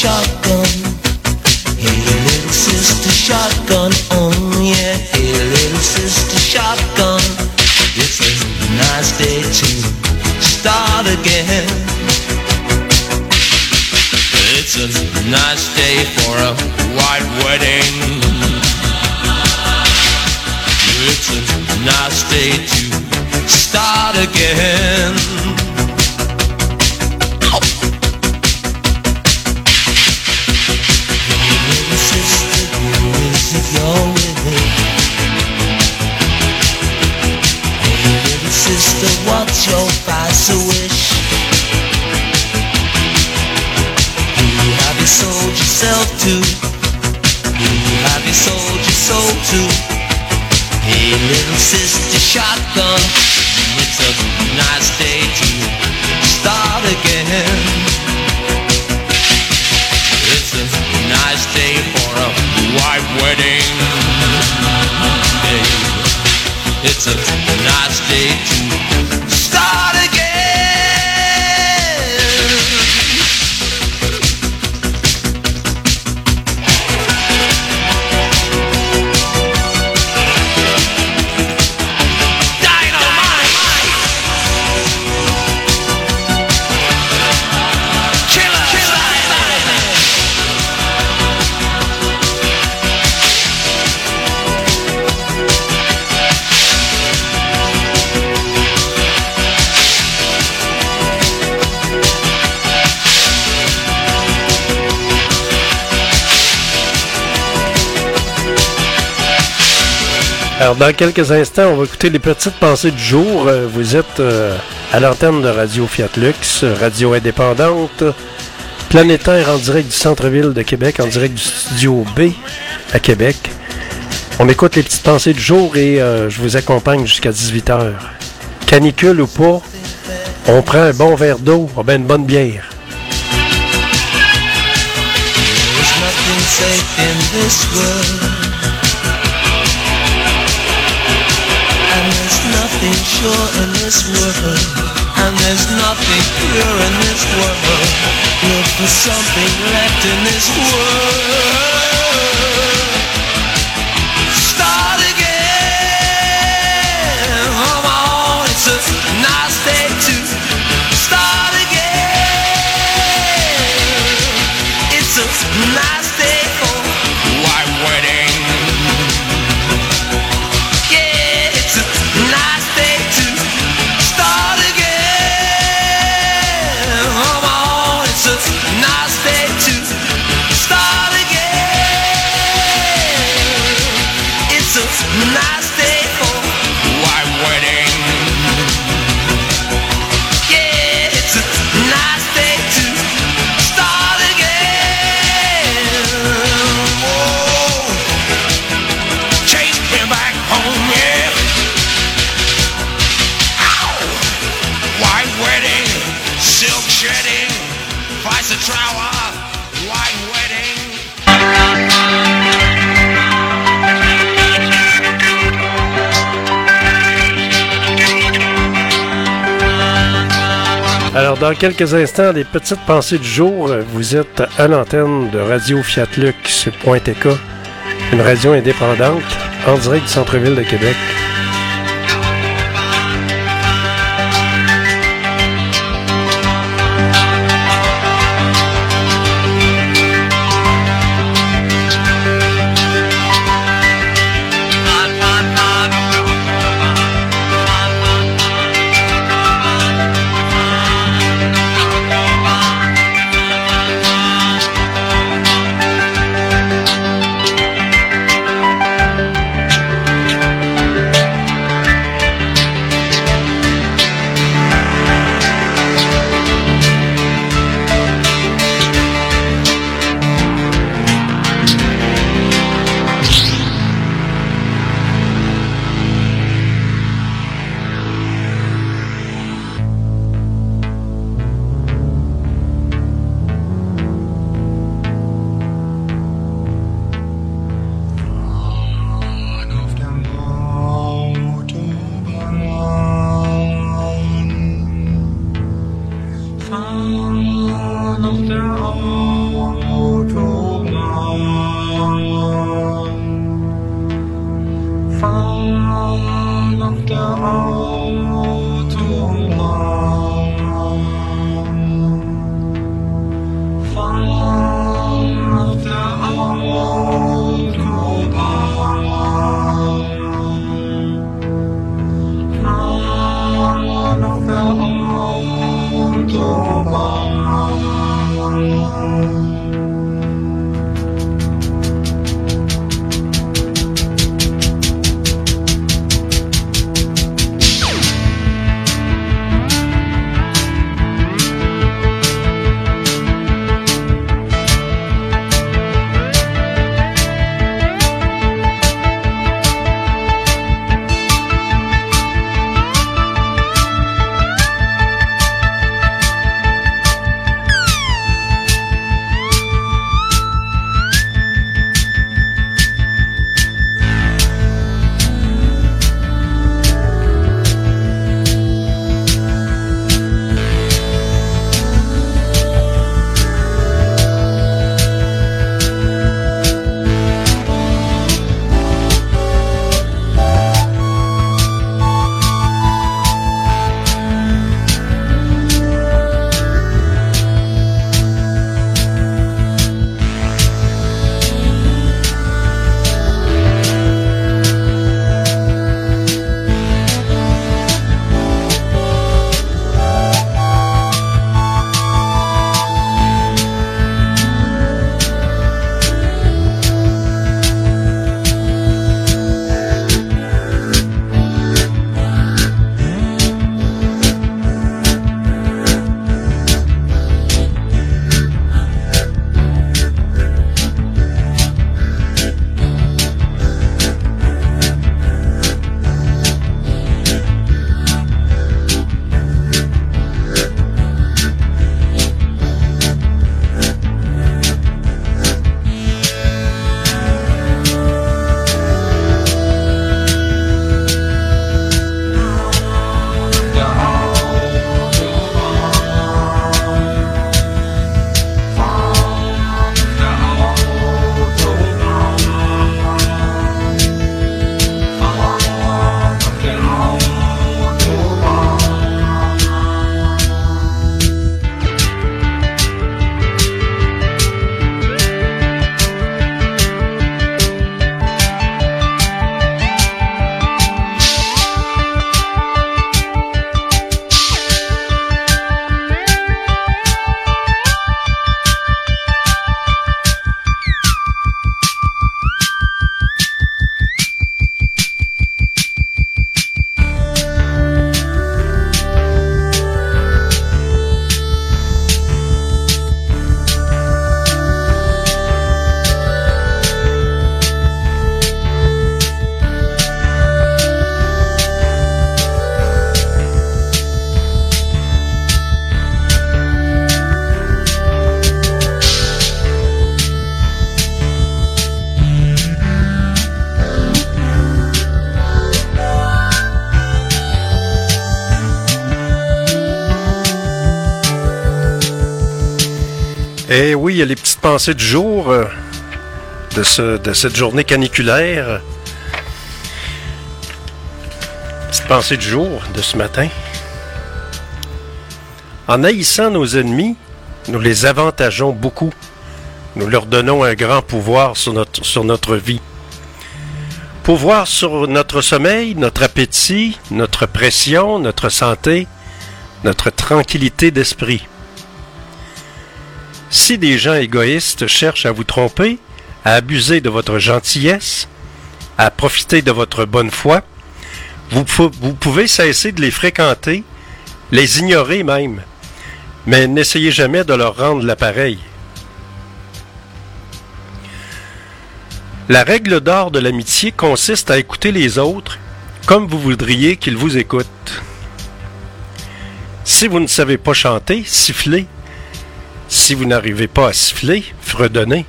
shotgun. Hey, little sister shotgun. Oh yeah, hey, little sister shotgun. It's a nice day to start again. It's a nice day for a white wedding. It's a nice day to start again. Oh. Hey, little sister, who is it you're with? Hey, little sister, what's your vice wish? Who have you sold yourself to? Who have you sold your soul to? Hey, little sister shotgun, it's a nice day to start again. It's a nice day for a white wedding. Hey, it's a nice day to start again.
Alors, dans quelques instants, on va écouter les petites pensées du jour. Vous êtes à l'antenne de Radio Fiat Lux, radio indépendante, planétaire en direct du centre-ville de Québec, en direct du studio B à Québec. On écoute les petites pensées du jour et je vous accompagne jusqu'à 18h. Canicule ou pas, on prend un bon verre d'eau, on met une bonne bière.
There's nothing safe in this world. And there's nothing sure in this world. And there's nothing pure in this world. Look for something left in this world. Start again. Come on, it's a nice day to start again. It's a nice day for white wedding. Nice day to start again. Come on, it's a nice day to start again. It's a nice day for white wedding. Yeah, it's a nice day to start again. Whoa, chase me back home, yeah. White wedding, silk shedding, vice a trower, white wedding.
Alors, dans quelques instants, les petites pensées du jour. Vous êtes à l'antenne de Radio Fiat Lux.tk, une radio indépendante en direct du centre-ville de Québec. Et oui, il y a les petites pensées du jour de cette journée caniculaire. Petite pensée du jour de ce matin. En haïssant nos ennemis, nous les avantageons beaucoup. Nous leur donnons un grand pouvoir sur notre vie. Pouvoir sur notre sommeil, notre appétit, notre pression, notre santé, notre tranquillité d'esprit. Si des gens égoïstes cherchent à vous tromper, à abuser de votre gentillesse, à profiter de votre bonne foi, vous pouvez cesser de les fréquenter, les ignorer même, mais n'essayez jamais de leur rendre l'appareil. La règle d'or de l'amitié consiste à écouter les autres comme vous voudriez qu'ils vous écoutent. Si vous ne savez pas chanter, sifflez. Si vous n'arrivez pas à siffler, fredonnez.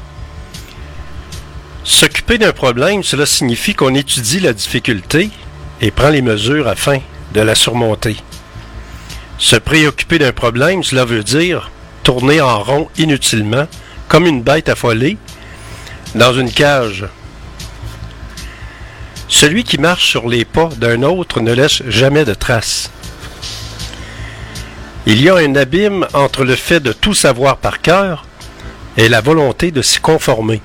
S'occuper d'un problème, cela signifie qu'on étudie la difficulté et prend les mesures afin de la surmonter. Se préoccuper d'un problème, cela veut dire tourner en rond inutilement, comme une bête affolée, dans une cage. Celui qui marche sur les pas d'un autre ne laisse jamais de traces. Il y a un abîme entre le fait de tout savoir par cœur et la volonté de s'y conformer.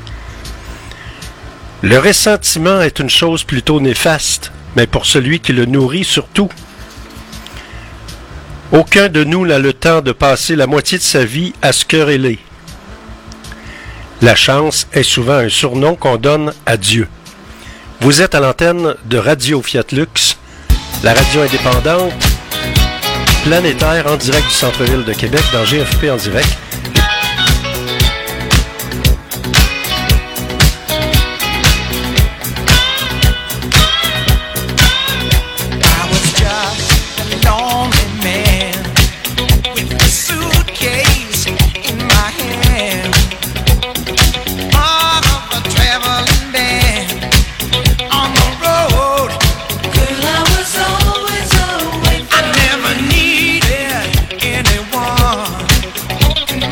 Le ressentiment est une chose plutôt néfaste, mais pour celui qui le nourrit surtout. Aucun de nous n'a le temps de passer la moitié de sa vie à se quereller. La chance est souvent un surnom qu'on donne à Dieu. Vous êtes à l'antenne de Radio Fiat Lux, la radio indépendante planétaire en direct du centre-ville de Québec dans GFP en direct.
Anyone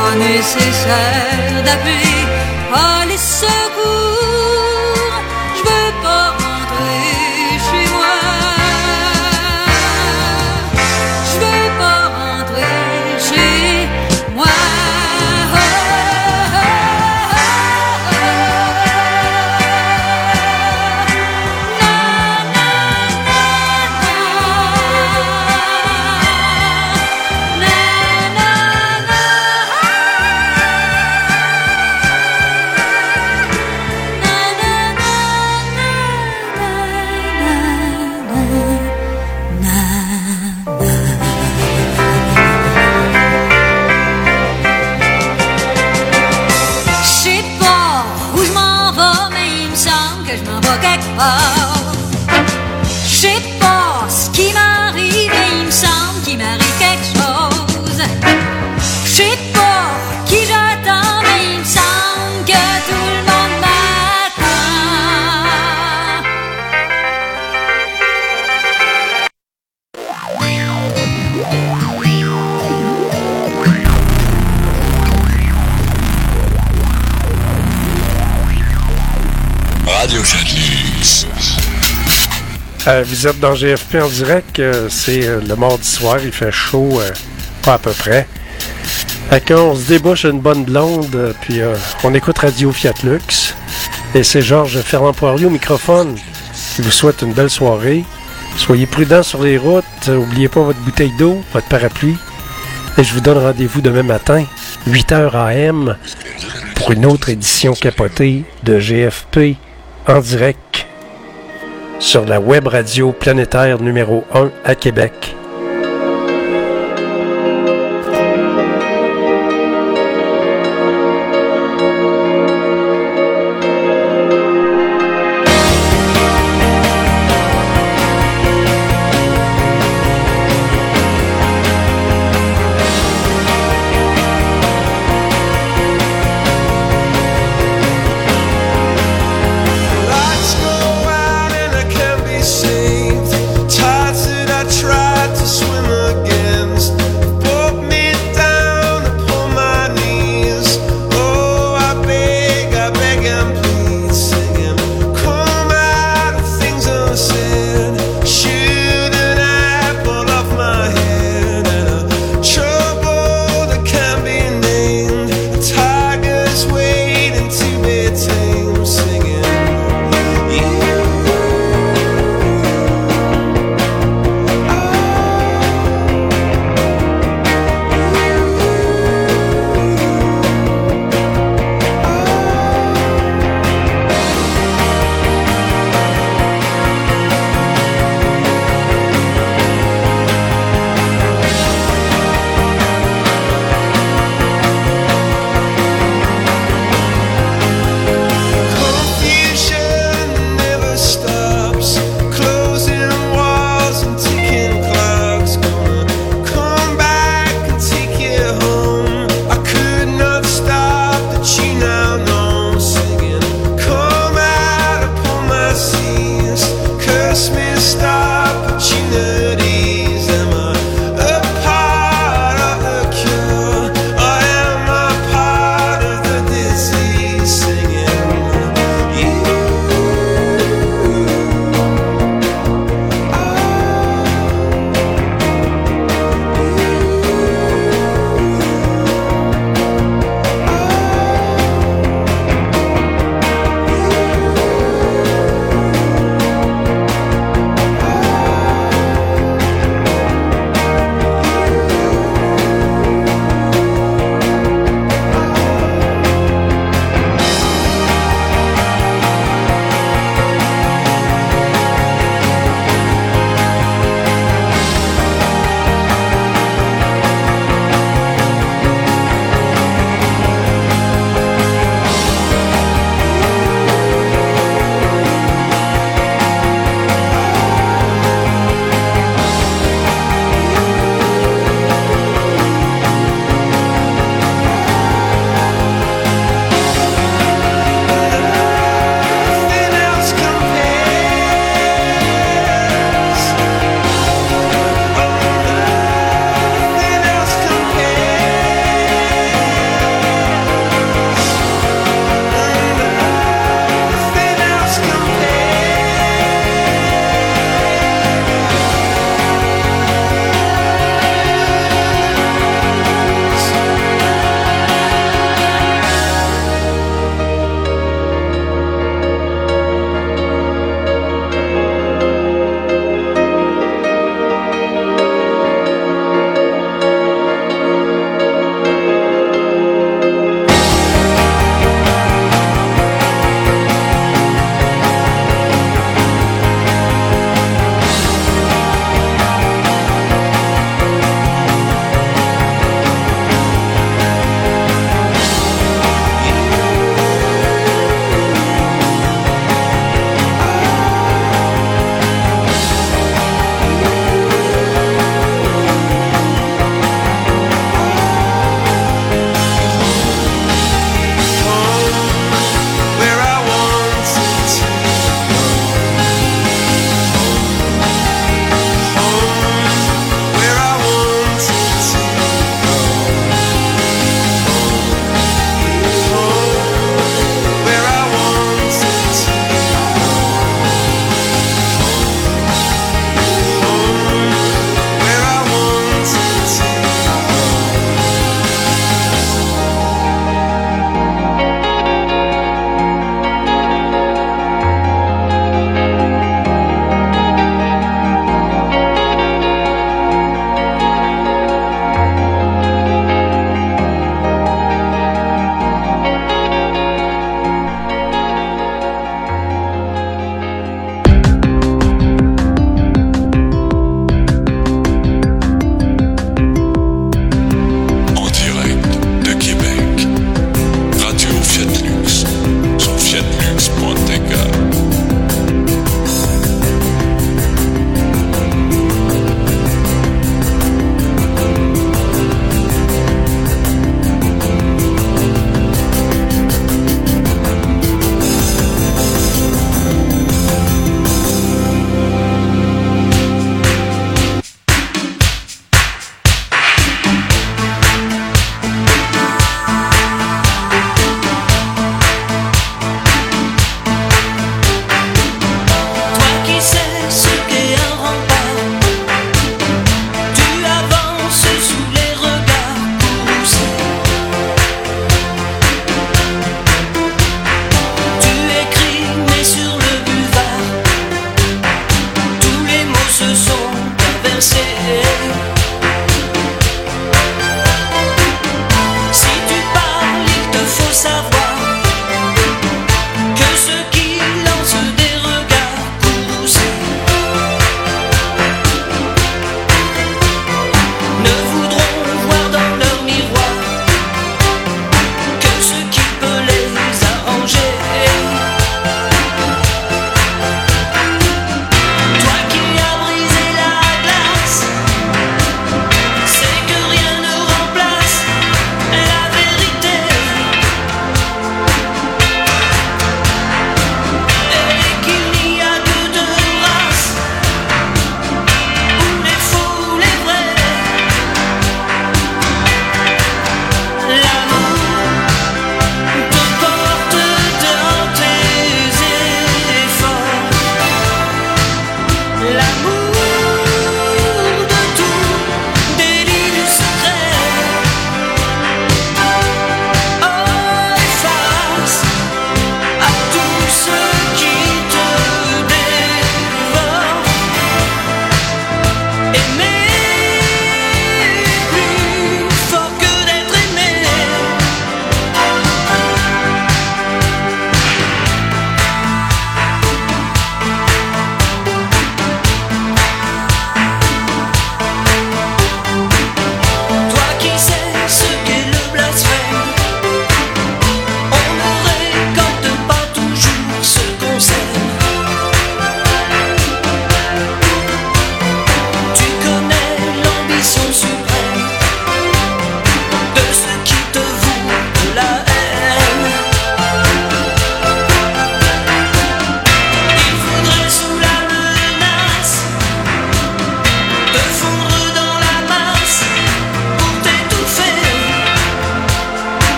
pas nécessaire d'appeler les secours. Je veux pas rentrer chez moi. Je veux pas rentrer chez moi. Je sais pas ce qui m'arrive, mais il me semble qu'il m'arrive quelque chose. Je sais pas qui j'attends, mais il me semble que tout le monde m'attend.
Radio Fiatlux.
Vous êtes dans GFP en direct, c'est le mardi soir, il fait chaud, pas à peu près. On se débouche une bonne blonde, puis on écoute Radio Fiatlux. Et c'est Georges Fernand Poirier au microphone qui vous souhaite une belle soirée. Soyez prudents sur les routes, n'oubliez pas votre bouteille d'eau, votre parapluie. Et je vous donne rendez-vous demain matin, 8h AM, pour une autre édition capotée de GFP en direct sur la web radio planétaire numéro 1 à Québec.
Tides that I tried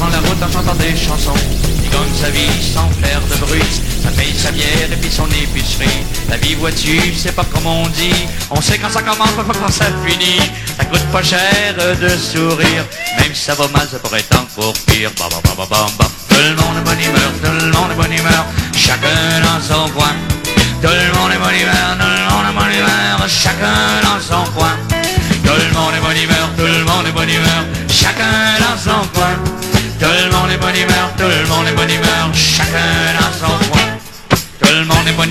prend la route en chantant des chansons. Il gagne sa vie sans faire de bruit. Ça paye sa bière et puis son épicerie. La vie, vois-tu, c'est pas comme on dit. On sait quand ça commence, pas quand ça finit. Ça coûte pas cher de sourire. Même si ça va mal, ça pourrait être encore pire. Ba, ba, ba, ba, ba, ba. Tout le monde est bonne humeur, tout le monde est bonne humeur. Chacun dans son coin. Tout le monde est bonne humeur, tout le monde est bonne humeur. Chacun dans son coin. Tout le monde est bonne humeur, tout le monde est bonne humeur. Chacun dans son coin. Tout le monde est bonne humeur, tout le monde est bonne humeur. Chacun dans son coin. Tout le monde est bonne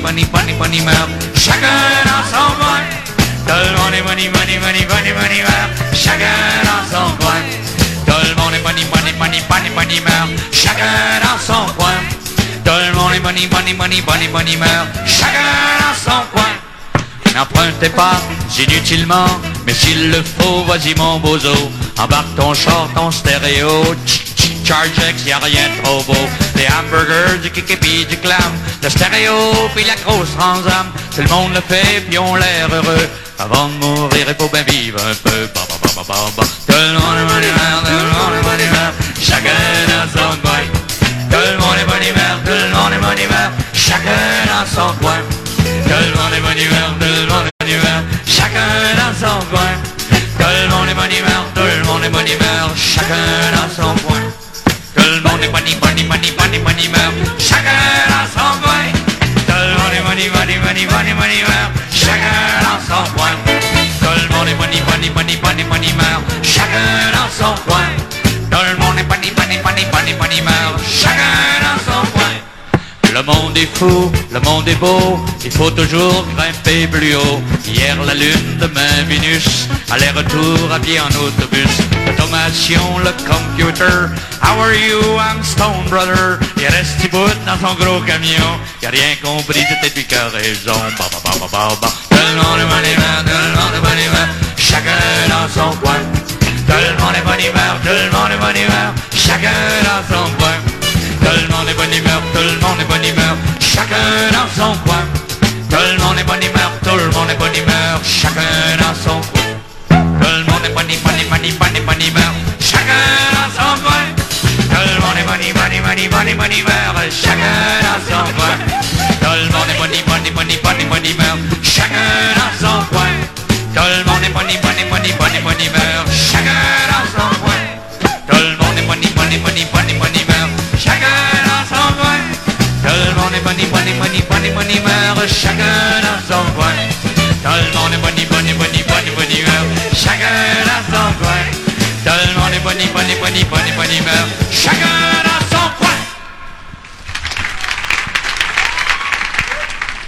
humeur. Chacun dans son coin. Tout le monde est bonne humeur. Chacun dans son coin. Tout le monde est bonne humeur. Chacun dans son coin. Tout le monde est bonne humeur. Chacun dans son coin. N'empruntez pas inutilement, mais s'il le faut, vas-y mon bozo. Embarque ton char, ton stéréo, Chargex, y'a rien de trop beau. Des hamburgers, du kiki du clam, le stéréo puis la grosse transam. Tout le monde le fait puis on l'air heureux. Avant de mourir, il faut bien vivre un peu. Ba, ba, ba, ba, ba, ba. Tout le monde est bonne humeur, tout le monde est bonne humeur. Chacun dans son coin. Tout le monde est bonne humeur, tout le monde est bonne humeur. Chacun dans son coin. Tout le monde est bonne humeur, tout le monde est bonne humeur. Chacun dans son coin. Tout le monde est bonne humeur, tout le monde est bonne humeur. Chacun dans son coin. Tout le monde est bonne humeur. Chacun dans son coin. Tout le monde est bonne humeur. Chacun dans son coin. Tout le monde est bonne humeur. Chacun dans son coin. Tout le monde est bonne humeur. Chacun dans son coin. Le monde est fou, le monde est beau, il faut toujours grimper plus haut. Hier la lune, demain Vénus, aller-retour à pied en autobus. L'automation, le computer, how are you, I'm Stone Brother. Il reste bout dans son gros camion, il a rien compris, c'était lui qui a raison. Ba, ba, ba, ba, ba, ba. Tout le monde est bonne humeur, tout le monde est bonne humeur, chacun dans son coin. Tout le monde est bonne humeur, tout le monde est bonne humeur, chacun dans son coin. Tout le monde est bonne humeur, tout le monde est bonne humeur, chacun dans son coin. Tout le monde est bonne humeur, tout le monde est bonne humeur, chacun dans son coin. Tout le monde est bonne humeur, chacun dans son coin. Tout le monde est bonne humeur, chacun dans son coin. Tout le monde est bonne humeur, chacun dans son coin.